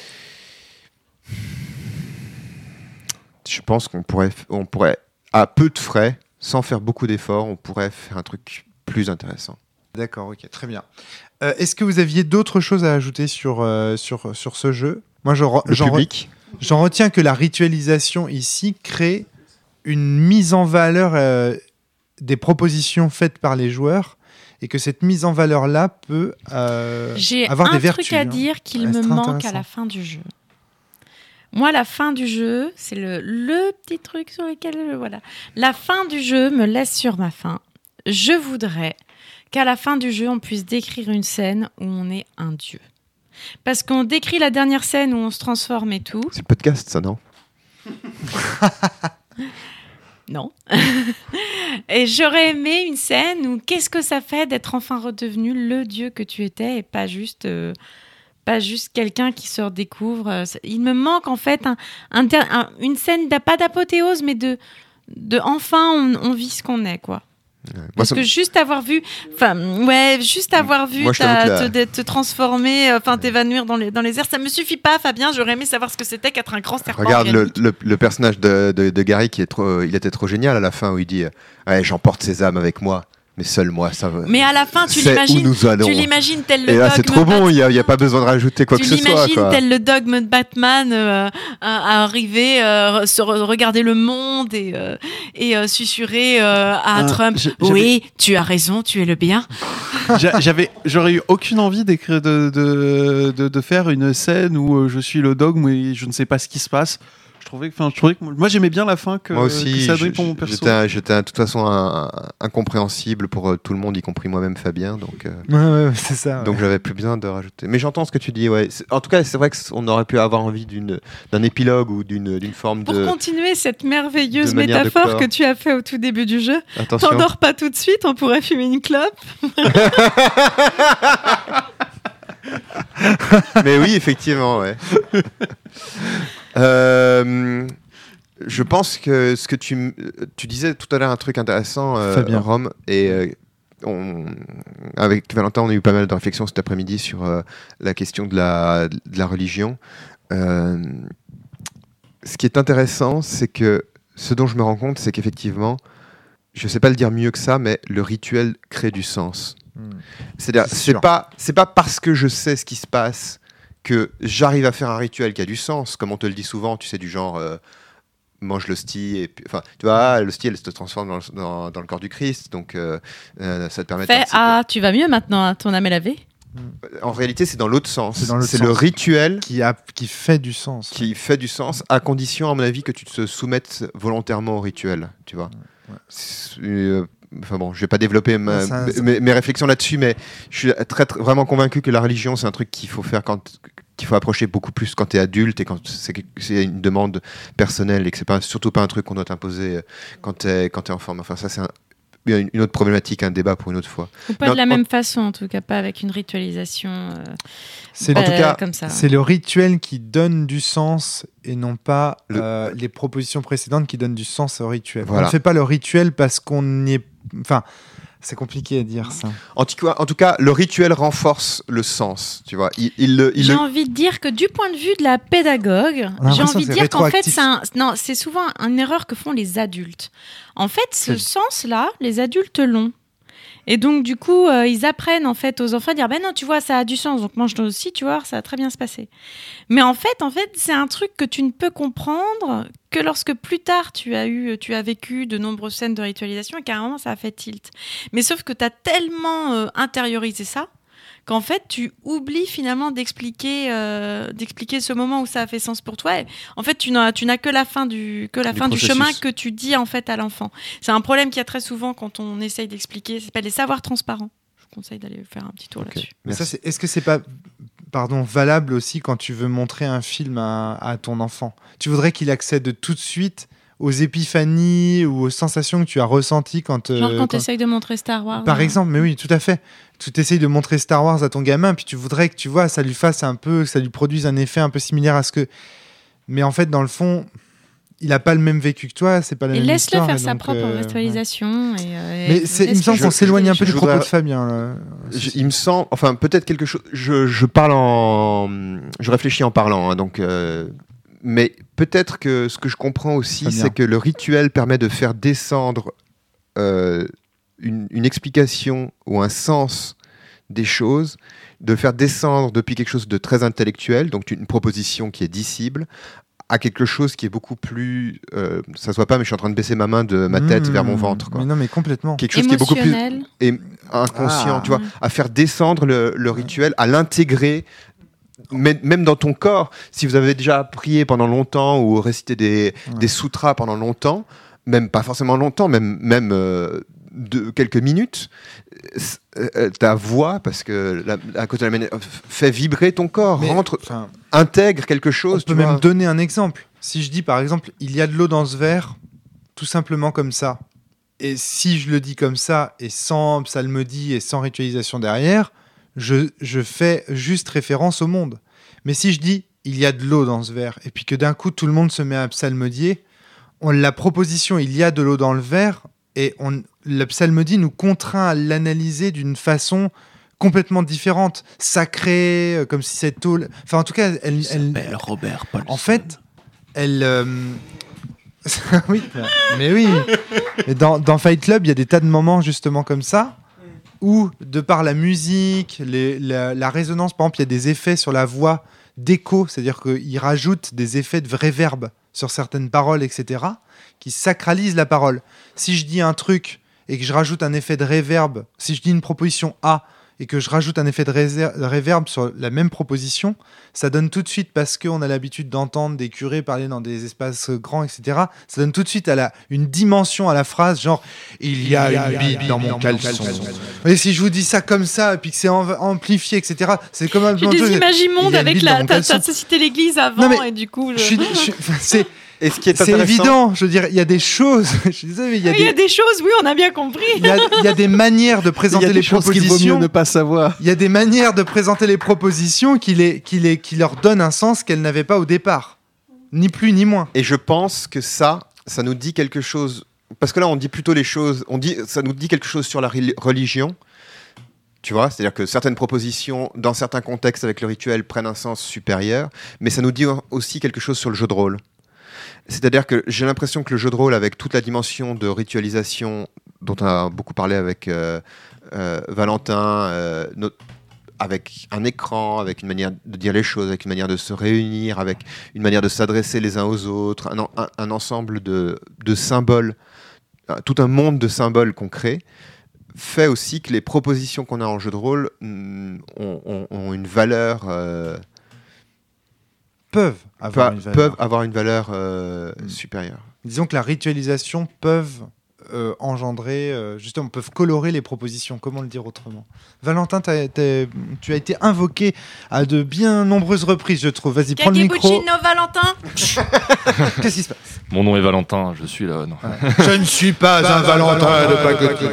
je pense qu'on pourrait, on pourrait, à peu de frais, sans faire beaucoup d'efforts, on pourrait faire un truc plus intéressant. D'accord, ok, très bien. Euh, Est-ce que vous aviez d'autres choses à ajouter sur, euh, sur, sur ce jeu ? Moi, je re- Le j'en re- public, j'en retiens que la ritualisation ici crée une mise en valeur euh, des propositions faites par les joueurs et que cette mise en valeur-là peut euh, J'ai avoir un des truc vertus. à hein. dire qu'il Ouais, me c'est très manque à intéressant. la fin du jeu. Moi, la fin du jeu, c'est le, le petit truc sur lequel... je- Voilà. La fin du jeu me laisse sur ma faim. Je voudrais qu'à la fin du jeu, on puisse décrire une scène où on est un dieu. Parce qu'on décrit la dernière scène où on se transforme et tout. c'est le podcast, ça, non ? Non. Et j'aurais aimé une scène où qu'est-ce que ça fait d'être enfin redevenu le dieu que tu étais et pas juste... euh, pas juste quelqu'un qui se redécouvre. Euh, ça- Il me manque en fait un, un ter- un- une scène, d'a- pas d'apothéose, mais de, de enfin on, on vit ce qu'on est, quoi. Ouais. Moi, Parce ça me- que juste avoir vu, enfin ouais, juste avoir vu Moi, je ta- t'avoue que te, la- te, te transformer, enfin t'évanouir dans les, dans les airs, ça me suffit pas, Fabien. J'aurais aimé savoir ce que c'était qu'être un grand serpent. Regarde le, organique. le- le personnage de, de- de Gary qui est trop, il était trop génial à la fin où il dit ouais, j'emporte ces âmes avec moi, mais seul moi ça va. Mais à la fin, tu C'est où l'imagines, nous allons. tu l'imagines tel le Et là c'est dogme trop bon, il n'y a, Batman. il y a pas besoin de rajouter quoi Tu que ce soit. l'imagines Quoi. tel le dogme de Batman euh, à, à arriver, euh, se re- regarder le monde et, euh, et euh, susurrer euh, à Ah, Trump. j'ai- j'avais- Oui, tu as raison, tu es le bien. J'a- J'avais, j'aurais eu aucune envie d'écrire, de, de, de, de faire une scène où euh, je suis le dogme et je ne sais pas ce qui se passe. Je trouvais que, enfin, je trouvais que moi j'aimais bien la fin que, Moi que aussi, ça je- donnait pour mon je- perso. j'étais, un- j'étais un- de toute façon un- un- incompréhensible pour euh, tout le monde, y compris moi-même Fabien, donc, euh, Ouais, ouais, ouais, c'est ça. ouais. donc j'avais plus besoin de rajouter. Mais j'entends ce que tu dis, ouais. C'est- En tout cas, c'est vrai qu'on aurait pu avoir envie d'une, d'un épilogue ou d'une, d'une forme Pour de... continuer cette merveilleuse de manière de métaphore clore. que tu as fait au tout début du jeu, Attention. t'endors pas tout de suite, on pourrait fumer une clope. Mais oui, effectivement, ouais. Euh, je pense que ce que tu, m- tu disais tout à l'heure un truc intéressant, euh, Fabien. Rome, et euh, on, avec Valentin, on a eu pas mal de réflexions cet après-midi sur euh, la question de la, de la religion. Euh, ce qui est intéressant, c'est que ce dont je me rends compte, c'est qu'effectivement, je ne sais pas le dire mieux que ça, mais le rituel crée du sens. Hmm. C'est-à-dire, C'est c'est sûr. pas, c'est pas parce que je sais ce qui se passe que j'arrive à faire un rituel qui a du sens, comme on te le dit souvent, tu sais, du genre euh, mange l'hostie, et puis, enfin, tu vois, l'hostie, elle se transforme dans le, dans, dans le corps du Christ, donc euh, euh, ça te permet de Fais participer. ah, tu vas mieux maintenant, hein, ton âme est lavée. En réalité, c'est dans l'autre sens. C'est dans l'autre C'est sens. le rituel Qui, a, qui fait du sens. qui fait du sens, à condition, à mon avis, que tu te soumettes volontairement au rituel, tu vois. Ouais. C'est, euh, Enfin bon, je vais pas développer ma- Ouais, ça- ça- mes, mes réflexions là-dessus, mais je suis très, très- vraiment convaincu que la religion, c'est un truc qu'il faut faire quand qu'il faut approcher beaucoup plus quand tu es adulte et quand c'est, c'est une demande personnelle et que c'est pas surtout pas un truc qu'on doit t'imposer quand tu es quand t'es enfant. Enfin ça c'est un- une une autre problématique, un débat pour une autre fois. Ou pas Non, de la en- même façon, en tout cas, pas avec une ritualisation euh, C'est En tout euh, cas, comme ça. C'est le rituel qui donne du sens et non pas Le- euh, les propositions précédentes qui donnent du sens au rituel. Voilà. On ne fait pas le rituel parce qu'on y est. Enfin, c'est compliqué à dire ça. En tout cas, en tout cas, le rituel renforce le sens, tu vois. Il, il le- il J'ai le- envie de dire que du point de vue de la pédagogue, On a j'ai l'impression envie que de c'est dire qu'en fait, rétroactif. c'est un- non, c'est souvent une erreur que font les adultes. En fait, ce C'est- sens-là, les adultes l'ont. Et donc, du coup, euh, ils apprennent en fait aux enfants à dire ben non, tu vois, ça a du sens, donc mange-le aussi, tu vois, ça va très bien se passer. Mais en fait, en fait, c'est un truc que tu ne peux comprendre que lorsque plus tard tu as eu, tu as vécu de nombreuses scènes de ritualisation et qu'à un moment ça a fait tilt. Mais sauf que tu as tellement euh, intériorisé ça qu'en fait tu oublies finalement d'expliquer, euh, d'expliquer ce moment où ça a fait sens pour toi. Et en fait, tu n'as, tu n'as que la fin du, que la Du fin du processus. chemin que tu dis en fait à l'enfant. C'est un problème qu'il y a très souvent quand on essaye d'expliquer. Ça s'appelle les savoirs transparents. Je vous conseille d'aller faire un petit tour Ok. là-dessus. Mais ça, c'est, est-ce que c'est pas pardon, valable aussi quand tu veux montrer un film à, à ton enfant? Tu voudrais qu'il accède tout de suite aux épiphanies ou aux sensations que tu as ressenties quand... euh, Genre quand, quand- tu essayes de montrer Star Wars. Par hein. exemple, mais oui, tout à fait. Tu essayes de montrer Star Wars à ton gamin, puis tu voudrais que tu vois, ça lui fasse un peu, que ça lui produise un effet un peu similaire à ce que... Mais en fait, dans le fond, il n'a pas le même vécu que toi, c'est pas la Et même laisse-le histoire. faire et sa donc, propre euh, ritualisation. Et, euh, Mais et c'est, il me laisse-le semble je- qu'on s'éloigne un peu je du propos voudrais- de Fabien. Là. Je- il me semble, enfin peut-être quelque chose. Je, je parle en, je réfléchis en parlant, hein, donc. euh, mais peut-être que ce que je comprends aussi, Très bien. c'est que le rituel permet de faire descendre euh, une, une explication ou un sens des choses, de faire descendre depuis quelque chose de très intellectuel, donc une proposition qui est dissible, à quelque chose qui est beaucoup plus. Euh, ça se voit pas, mais je suis en train de baisser ma main de ma tête Mmh, vers mon ventre, quoi. Mais non, mais complètement. Quelque chose qui est beaucoup plus émotionnel. et inconscient, Ah. tu vois, à faire descendre le, le rituel, à l'intégrer, mais- même dans ton corps. Si vous avez déjà prié pendant longtemps ou récité des, Ouais. des sutras pendant longtemps, même pas forcément longtemps, même, même euh, de, quelques minutes, euh, euh, ta voix, parce que la, à cause de la manière, fait vibrer ton corps, Mais, rentre, enfin, intègre quelque on chose. peut tu même vois. donner un exemple. Si je dis par exemple, il y a de l'eau dans ce verre, tout simplement comme ça, et si je le dis comme ça, et sans psalmodie et sans ritualisation derrière, je, je fais juste référence au monde. Mais si je dis, il y a de l'eau dans ce verre, et puis que d'un coup tout le monde se met à psalmodier, on, la proposition, il y a de l'eau dans le verre, et on, la psalmodie nous contraint à l'analyser d'une façon complètement différente, sacrée, euh, comme si cette eau... Enfin, en tout cas, elle... Il elle- s'appelle Robert Paulson. en fait, elle... euh, oui, mais oui. Et dans, dans Fight Club, il y a des tas de moments justement comme ça, où, de par la musique, les- la, la résonance, par exemple, il y a des effets sur la voix d'écho, c'est-à-dire qu'ils rajoutent des effets de vrai verbe sur certaines paroles, et cetera, qui sacralisent la parole. Si je dis un truc et que je rajoute un effet de réverb, si je dis une proposition A et que je rajoute un effet de, réser- de réverb sur la même proposition, ça donne tout de suite, parce qu'on a l'habitude d'entendre des curés parler dans des espaces grands, et cetera, ça donne tout de suite à la, une dimension à la phrase, genre « il y a une bite dans mon caleçon ». Et si je vous dis ça comme ça, et puis que c'est en- amplifié, et cetera, c'est comme un... J'ai un des truc- images il y a immondes une avec bite dans la. mon T'as caleçon. t'as cité l'église avant, Non, mais et du coup. Je je- suis- je suis- enfin, c'est Et ce qui est c'est intéressant, évident, je veux dire, il y a des choses, je suis désolé, mais il y a Il y a des... des choses, oui, on a bien compris. Il y, a, il y a des manières de il y présenter a des les choses qu'il vaut mieux propositions. ne pas savoir. Il y a des manières de présenter les propositions qui, les, qui, les, qui leur donnent un sens qu'elles n'avaient pas au départ. Ni plus ni moins. et je pense que ça, ça nous dit quelque chose. Parce que là, on dit plutôt les choses. On dit, ça nous dit quelque chose sur la reli- religion. Tu vois, c'est-à-dire que certaines propositions, dans certains contextes avec le rituel, prennent un sens supérieur. Mais ça nous dit aussi quelque chose sur le jeu de rôle. C'est-à-dire que j'ai l'impression que le jeu de rôle, avec toute la dimension de ritualisation dont on a beaucoup parlé avec euh, euh, Valentin, euh, no- avec un écran, avec une manière de dire les choses, avec une manière de se réunir, avec une manière de s'adresser les uns aux autres, un, en- un- un ensemble de, de symboles, euh, tout un monde de symboles qu'on crée, fait aussi que les propositions qu'on a en jeu de rôle mm, ont, ont- ont une valeur... euh, Peuvent avoir pe- une valeur. peuvent avoir une valeur euh, Mm. supérieure. Disons que la ritualisation peuvent euh, engendrer, euh, justement, peuvent colorer les propositions. Comment le dire autrement? Valentin, t'as- t'as- tu as été invoqué à de bien nombreuses reprises, je trouve. Vas-y, prends le micro. Cappuccino, Valentin. Qu'est-ce qui se passe? Mon nom est Valentin, je suis là. Non. Je ne suis pas un Valentin de pacotille.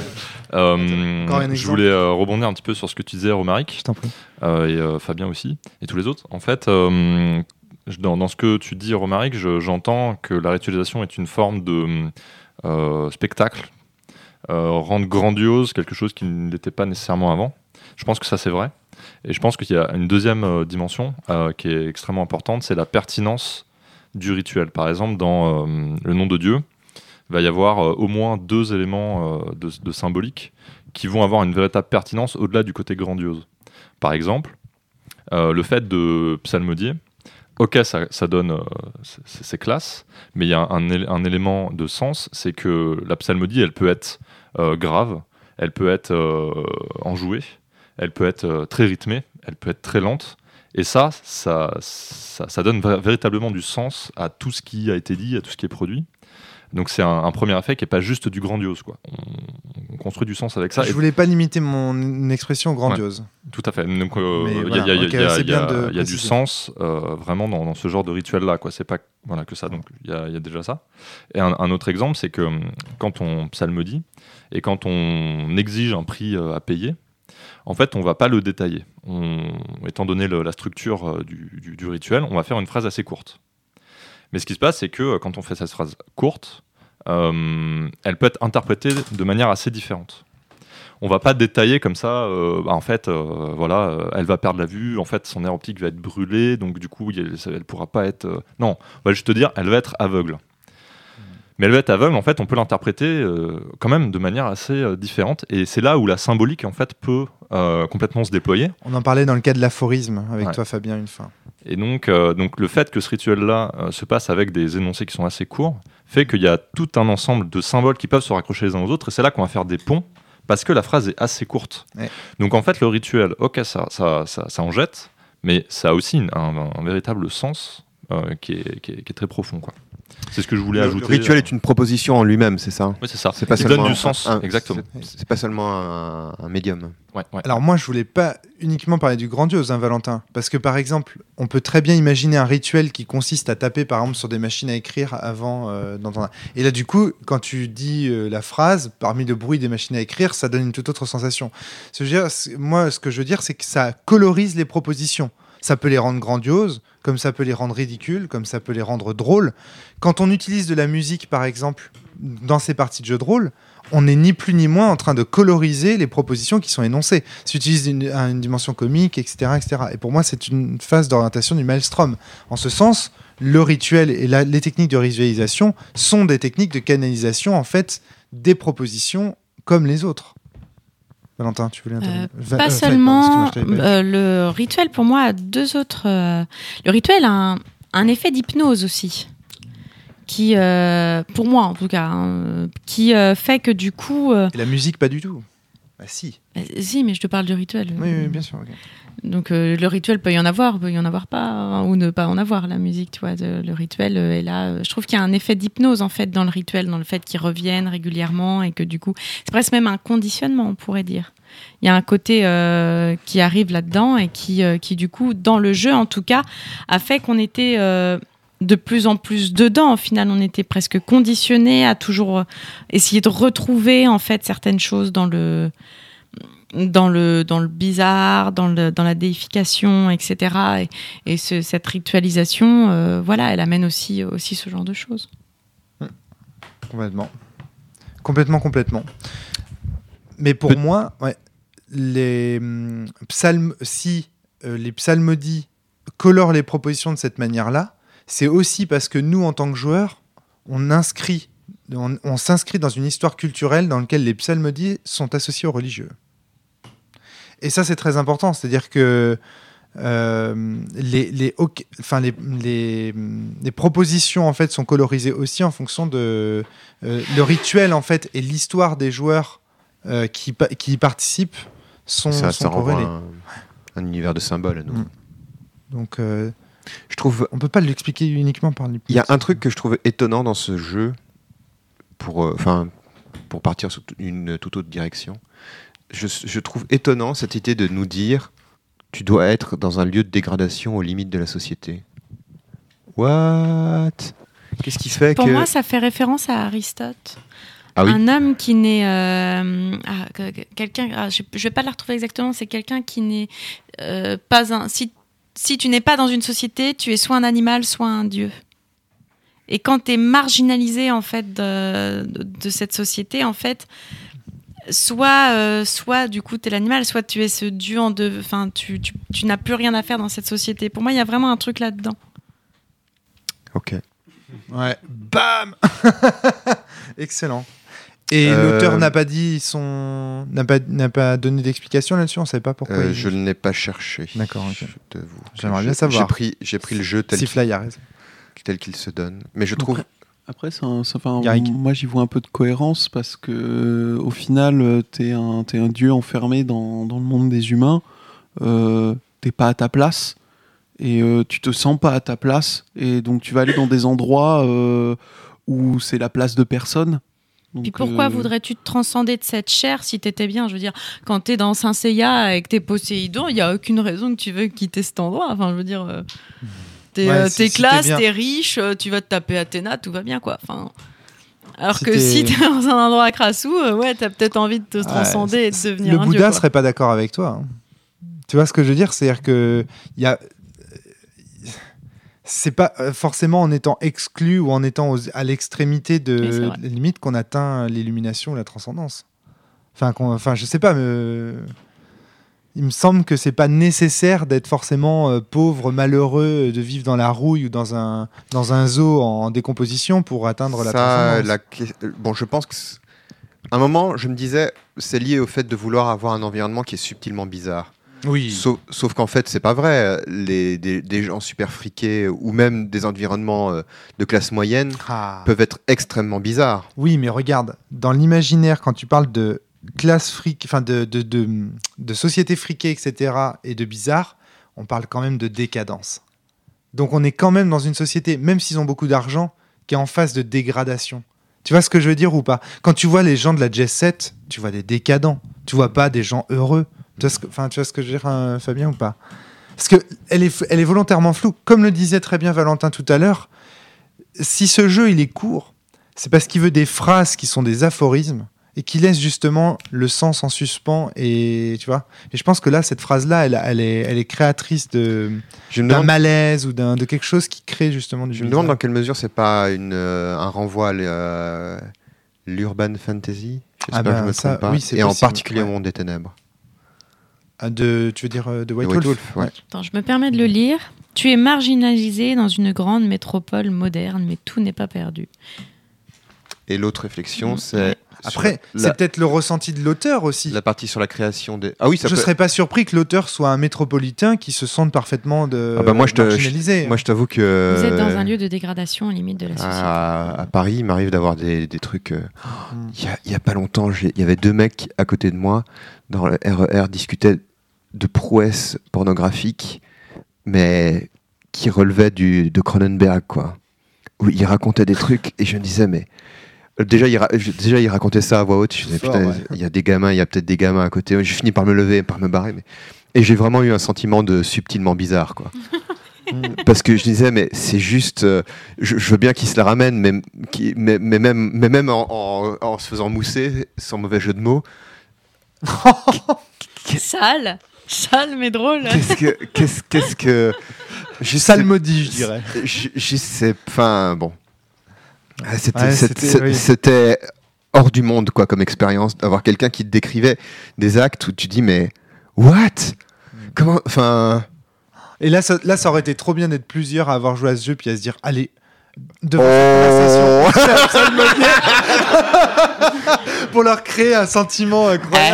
Euh, Encore un je exemple. voulais euh, rebondir un petit peu sur ce que tu disais, Romaric, Je t'en prie. euh, et euh, Fabien aussi, et tous les autres. En fait, euh, je- dans, dans ce que tu dis, Romaric, je- j'entends que la ritualisation est une forme de euh, spectacle, euh, rendre grandiose quelque chose qui ne l'était pas nécessairement avant. Je pense que ça, c'est vrai. Et je pense qu'il y a une deuxième euh, dimension euh, qui est extrêmement importante, c'est la pertinence du rituel. Par exemple, dans euh, le nom de Dieu, il va y avoir euh, au moins deux éléments euh, de, de symbolique qui vont avoir une véritable pertinence au-delà du côté grandiose. Par exemple, euh, le fait de psalmodier, ok, ça, ça donne, euh, c'est, c'est classe, mais il y a un, un, un élément de sens, c'est que la psalmodie, elle peut être euh, grave, elle peut être euh, enjouée, elle peut être euh, très rythmée, elle peut être très lente, et ça, ça, ça, ça donne v- véritablement du sens à tout ce qui a été dit, à tout ce qui est produit. Donc c'est un, un premier effet qui n'est pas juste du grandiose, quoi. On, on construit du sens avec ça. Je Et voulais pas limiter mon expression grandiose. tout à fait. Donc euh, Mais il y a- voilà, il y a- ok, il y a- c'est il y a- bien de il y a du préciser. sens euh, vraiment dans, dans ce genre de rituel-là, quoi. C'est pas voilà, que ça. Donc il y a, il y a déjà ça. Et un, un autre exemple, c'est que hum, quand on psalmodie et quand on exige un prix euh, à payer, en fait, on va pas le détailler. On, étant donné le- la structure euh, du, du- du rituel, on va faire une phrase assez courte. Mais ce qui se passe, c'est que euh, quand on fait cette phrase courte, euh, elle peut être interprétée de manière assez différente. On va pas détailler comme ça, euh, bah, en fait, euh, voilà, euh, elle va perdre la vue, en fait, son nerf optique va être brûlé, donc du coup, elle, elle pourra pas être... euh, Non, on va juste te dire, elle va être aveugle. Mais elle va être aveugle, en fait, on peut l'interpréter euh, quand même de manière assez euh, différente, et c'est là où la symbolique, en fait, peut euh, complètement se déployer. On en parlait dans le cas de l'aphorisme avec Ouais. toi, Fabien, une fois. Et donc, euh, donc le fait que ce rituel-là euh, se passe avec des énoncés qui sont assez courts fait qu'il y a tout un ensemble de symboles qui peuvent se raccrocher les uns aux autres, et c'est là qu'on va faire des ponts, parce que la phrase est assez courte. Ouais. Donc en fait, le rituel, ok, ça, ça, ça, ça en jette, mais ça a aussi une- un, un véritable sens euh, qui, est, qui, est, qui est très profond, quoi. C'est ce que je voulais Le, ajouter. le rituel est une proposition en lui-même, c'est ça. Oui, c'est ça. C'est pas Qui seulement donne du un- sens, un- exactement. C'est, c'est pas seulement un, un médium. Ouais, ouais. Alors moi, je voulais pas uniquement parler du grandiose, hein, Valentin, parce que par exemple, on peut très bien imaginer un rituel qui consiste à taper, par exemple, sur des machines à écrire avant euh, d'entendre. Et là, du coup, quand tu dis euh, la phrase, parmi le bruit des machines à écrire, ça donne une toute autre sensation. Ce que je veux dire, c'est- moi, ce que je veux dire, c'est que ça colorise les propositions. Ça peut les rendre grandioses, comme ça peut les rendre ridicules, comme ça peut les rendre drôles. Quand on utilise de la musique, par exemple, dans ces parties de jeu de rôle, on n'est ni plus ni moins en train de coloriser les propositions qui sont énoncées. Ça utilise une, une dimension comique, et cetera, et cetera. Et pour moi, c'est une phase d'orientation du maelstrom. En ce sens, le rituel et la- les techniques de visualisation sont des techniques de canalisation, en fait, des propositions comme les autres. Valentin, tu voulais intervenir Va- Pas euh, Fred, seulement. pardon, excuse-moi, je t'avais pas- euh, le rituel, pour moi, a deux autres. euh, le rituel a un, un effet d'hypnose aussi. Qui, euh, pour moi en tout cas, hein, qui euh, fait que du coup. euh, Et la musique, pas du tout. Bah si. euh, si, mais je te parle du rituel. Oui, oui, bien sûr. ok. Donc euh, le rituel peut y en avoir, peut y en avoir pas, hein, ou ne pas en avoir, la musique, tu vois. de- le rituel euh, est là. euh, je trouve qu'il y a un effet d'hypnose en fait dans le rituel, dans le fait qu'ils reviennent régulièrement et que du coup, c'est presque même un conditionnement, on pourrait dire. Il y a un côté euh, qui arrive là-dedans et qui, euh, qui du coup, dans le jeu en tout cas, a fait qu'on était euh, de plus en plus dedans. Au final, on était presque conditionné à toujours euh, essayer de retrouver en fait certaines choses dans le dans le dans le bizarre, dans le dans la déification, et cetera. Et, et ce- cette ritualisation, euh, voilà, elle amène aussi aussi ce genre de choses. Complètement. Complètement, complètement. Mais pour Peut- moi, ouais, les hum, psalmes, si euh, les psalmodies colorent les propositions de cette manière-là, c'est aussi parce que nous, en tant que joueurs, on inscrit, on, on s'inscrit dans une histoire culturelle dans laquelle les psalmodies sont associés aux religieux. Et ça, c'est très important. C'est-à-dire que euh, les, les, ok- enfin, les, les, les propositions en fait, sont colorisées aussi en fonction de euh, le rituel en fait, et l'histoire des joueurs euh, qui, pa- qui y participent sont, Ça, sont ça renvoie corrélés. un, un univers de symboles. donc. Mm. Donc, euh, Je trouve on peut pas l'expliquer uniquement par l'hypnose. il y a un truc que je trouve étonnant dans ce jeu, pour, euh, enfin, pour partir sur t- une toute autre direction. Je, je trouve étonnant cette idée de nous dire tu dois être dans un lieu de dégradation aux limites de la société. What? Qu'est-ce qui fait Pour que... moi, ça fait référence à Aristote. Ah oui. Un homme qui n'est euh, ah, que- que- quelqu'un ah, je, je vais pas la retrouver exactement, c'est quelqu'un qui n'est euh, pas un si si tu n'es pas dans une société, tu es soit un animal, soit un dieu. Et quand tu es marginalisé en fait de, de, de cette société, en fait, soit euh, soit du coup tu es l'animal, soit tu es ce dieu en deux, enfin tu, tu, tu n'as plus rien à faire dans cette société. Pour moi, il y a vraiment un truc là-dedans. Ok. Ouais. Bam. Excellent. Et Euh, l'auteur n'a pas dit son, n'a pas, n'a pas donné d'explication là-dessus. On savait pas pourquoi. Euh, il- je ne l'ai pas cherché. D'accord, ok. Je t'avoue que J'aimerais je- bien savoir. J'ai pris, j'ai pris le jeu tel, Si qu'il- Fly a raison. tel qu'il se donne. Mais je trouve. Après, c'est un- c'est- enfin, Garrick. moi j'y vois un peu de cohérence parce que euh, au final, euh, t'es un, t'es un dieu enfermé dans, dans le monde des humains. Euh, t'es pas à ta place et euh, tu te sens pas à ta place et donc tu vas aller dans des endroits euh, où c'est la place de personne. Donc, Puis pourquoi euh, voudrais-tu te transcender de cette chair si t'étais bien? Je veux dire, quand t'es dans Saint Seiya et que t'es Poséidon, il y a aucune raison que tu veux quitter cet endroit. Enfin, je veux dire, euh, t'es, Ouais, euh, si- t'es si t'es classe, bien. t'es riche, euh, tu vas te taper Athéna, tout va bien, quoi. Enfin, alors Si que t'es- si t'es dans un endroit crassou, euh, ouais, t'as peut-être envie de te transcender et de c'est- devenir Le un Bouddha dieu, quoi. serait pas d'accord avec toi. hein. Tu vois ce que je veux dire? C'est-à-dire que il y a. C'est pas euh, forcément en étant exclu ou en étant aux- à l'extrémité de, Oui, c'est vrai. de la limite qu'on atteint l'illumination ou la transcendance. Enfin, qu'on- enfin, je sais pas, mais euh, il me semble que c'est pas nécessaire d'être forcément euh, pauvre, malheureux, de vivre dans la rouille ou dans un dans un zoo en décomposition pour atteindre la Ça, transcendance. la que- bon, je pense que. c'est- À un moment, je me disais, c'est lié au fait de vouloir avoir un environnement qui est subtilement bizarre. Oui. Sauf, sauf qu'en fait, c'est pas vrai. Les, des, des gens super friqués ou même des environnements euh, de classe moyenne Ah. peuvent être extrêmement bizarres. Oui, mais regarde, dans l'imaginaire, quand tu parles de classe fric, enfin de, de, de, de société friquée, et cetera, et de bizarre, on parle quand même de décadence. Donc on est quand même dans une société, même s'ils ont beaucoup d'argent, qui est en phase de dégradation. Tu vois ce que je veux dire ou pas? Quand tu vois les gens de la jet set, tu vois des décadents. Tu vois pas des gens heureux. Tu vois ce que, enfin, tu vois ce que je veux dire, hein, Fabien, ou pas? Parce que elle est, elle est volontairement floue. Comme le disait très bien Valentin tout à l'heure, si ce jeu il est court, c'est parce qu'il veut des phrases qui sont des aphorismes et qui laissent justement le sens en suspens. Et tu vois. Et je pense que là, cette phrase-là, elle, elle est, elle est créatrice de Je me d'un demande, malaise ou d'un de quelque chose qui crée justement du. je me bizarre. demande dans quelle mesure c'est pas une, euh, un renvoi à l'- euh, l'urban fantasy. J'espère Ah que je ben, me ça, trompe pas. oui, c'est Et en possible, particulier au ouais. monde des ténèbres. Ah, de, tu veux dire euh, de White, De White Wolf, Wolf, ouais. Attends, je me permets de le lire. Tu es marginalisé dans une grande métropole moderne, mais tout n'est pas perdu. Et l'autre réflexion, Mmh. c'est Après, sur c'est la, peut-être le ressenti de l'auteur aussi. la partie sur la création des. Ah oui, ça Je peut. serais pas surpris que l'auteur soit un métropolitain qui se sente parfaitement de Ah bah moi, je te- marginalisé. Moi, je t'avoue que. Vous êtes dans un lieu de dégradation limite de la société. À, à Paris, il m'arrive d'avoir des, des trucs. euh, Mm. Il y, a, il y a pas longtemps, j'ai- il y avait deux mecs à côté de moi dans le R E R discutaient de prouesses pornographiques, mais qui relevaient du, de Cronenberg, quoi. Où ils racontaient des trucs et je me disais, mais. euh, Déjà il, ra- je- déjà, il racontait ça à voix haute. Je disais, Fort, putain, ouais. il y a des gamins, il y a peut-être des gamins à côté. J'ai fini par me lever, par me barrer. Mais... Et j'ai vraiment eu un sentiment de subtilement bizarre, quoi. Parce que je disais, mais c'est juste. euh, je, je veux bien qu'il se la ramène, mais, qui- mais, mais même, mais même en, en- en se faisant mousser, sans mauvais jeu de mots, Sale, sale mais drôle. qu'est-ce que. Qu'est-ce, qu'est-ce que. Je Sale sais- maudit, je dirais. Je, je sais. Enfin, bon. Ah, C'était, Ouais, c'était, c'était- oui. c'était hors du monde, quoi, comme expérience, d'avoir quelqu'un qui te décrivait des actes où tu dis, mais. What? Comment. Enfin. Et là ça, là, ça aurait été trop bien d'être plusieurs à avoir joué à ce jeu puis à se dire, allez, devant Oh. cette conversation, Sale maudit, pour leur créer un sentiment incroyable.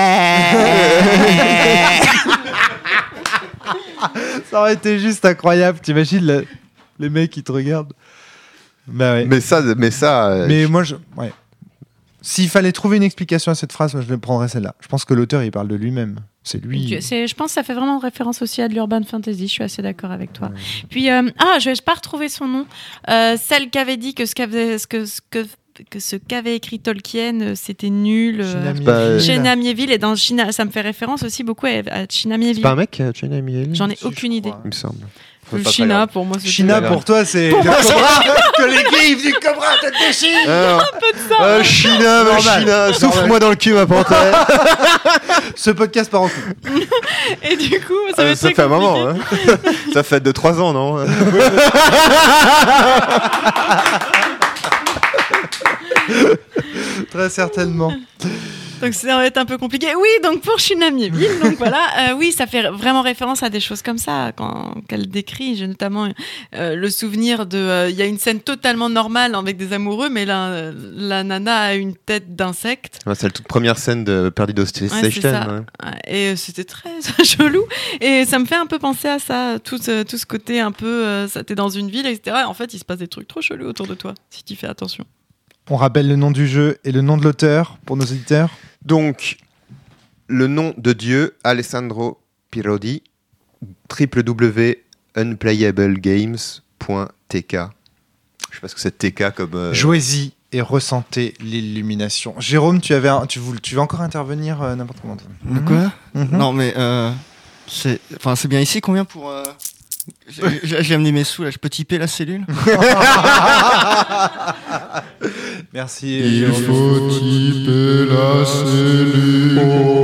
Ça aurait été juste incroyable. T'imagines le- les mecs qui te regardent. Bah ouais. Mais ça, mais ça. euh, Mais moi, je, ouais. S'il fallait trouver une explication à cette phrase, moi, je le prendrais celle-là. Je pense que l'auteur, il parle de lui-même. C'est lui. Tu- c'est- je pense que ça fait vraiment référence aussi à de l'urban fantasy. Je suis assez d'accord avec toi. Puis, euh, ah, je vais pas retrouver son nom. Euh, celle qui avait dit que ce qu'avait, ce que, ce que, que ce qu'avait écrit Tolkien, euh, c'était nul. euh, China pas- Miéville. China Miéville, et dans China, ça me fait référence aussi beaucoup à, à China Miéville. C'est pas un mec, euh, China Miéville J'en ai Si, je aucune idée. crois. Il me semble. Le Pas China, grave. pour moi, c'est China, pas pour toi, c'est Pour le moi, cobra. Que les griffes du cobra te déchirent. Un peu de ça. Euh, China, ma Normal. China, souffle-moi dans le cul, ma panthère. Ce podcast part en couille. Et du coup, ça, va Euh, être ça très fait un compliqué. moment, hein. Ça fait deux trois ans, non? Très certainement. Donc Donc ça va être un peu compliqué. Oui, donc pour Shinamieville, donc voilà, euh, oui, ça fait vraiment référence à des choses comme ça quand qu'elle décrit. J'ai notamment euh, le souvenir de, il euh, y a une scène totalement normale avec des amoureux, mais la, la nana a une tête d'insecte. Ouais, c'est la toute première scène de Perdido Station. Ouais, c'est ça. Ouais. Et c'était très chelou. Et ça me fait un peu penser à ça, tout ce, tout ce côté un peu, euh, ça, t'es dans une ville, et cetera. Et en fait, il se passe des trucs trop chelous autour de toi, si tu fais attention. On rappelle le nom du jeu et le nom de l'auteur pour nos auditeurs. Donc, le nom de Dieu, Alessandro Pirodi, w w w point unplayablegames point t k. Je sais pas ce que c'est T K comme... Euh... Jouez-y et ressentez l'illumination. Jérôme, tu, avais un, tu, veux, tu veux encore intervenir euh, n'importe comment. De quoi mm-hmm. Non, mais euh, c'est, c'est bien ici. Combien pour... Euh... J'ai, j'ai amené mes sous, là. Je peux typer la cellule. Merci. Il faut typer la cellule.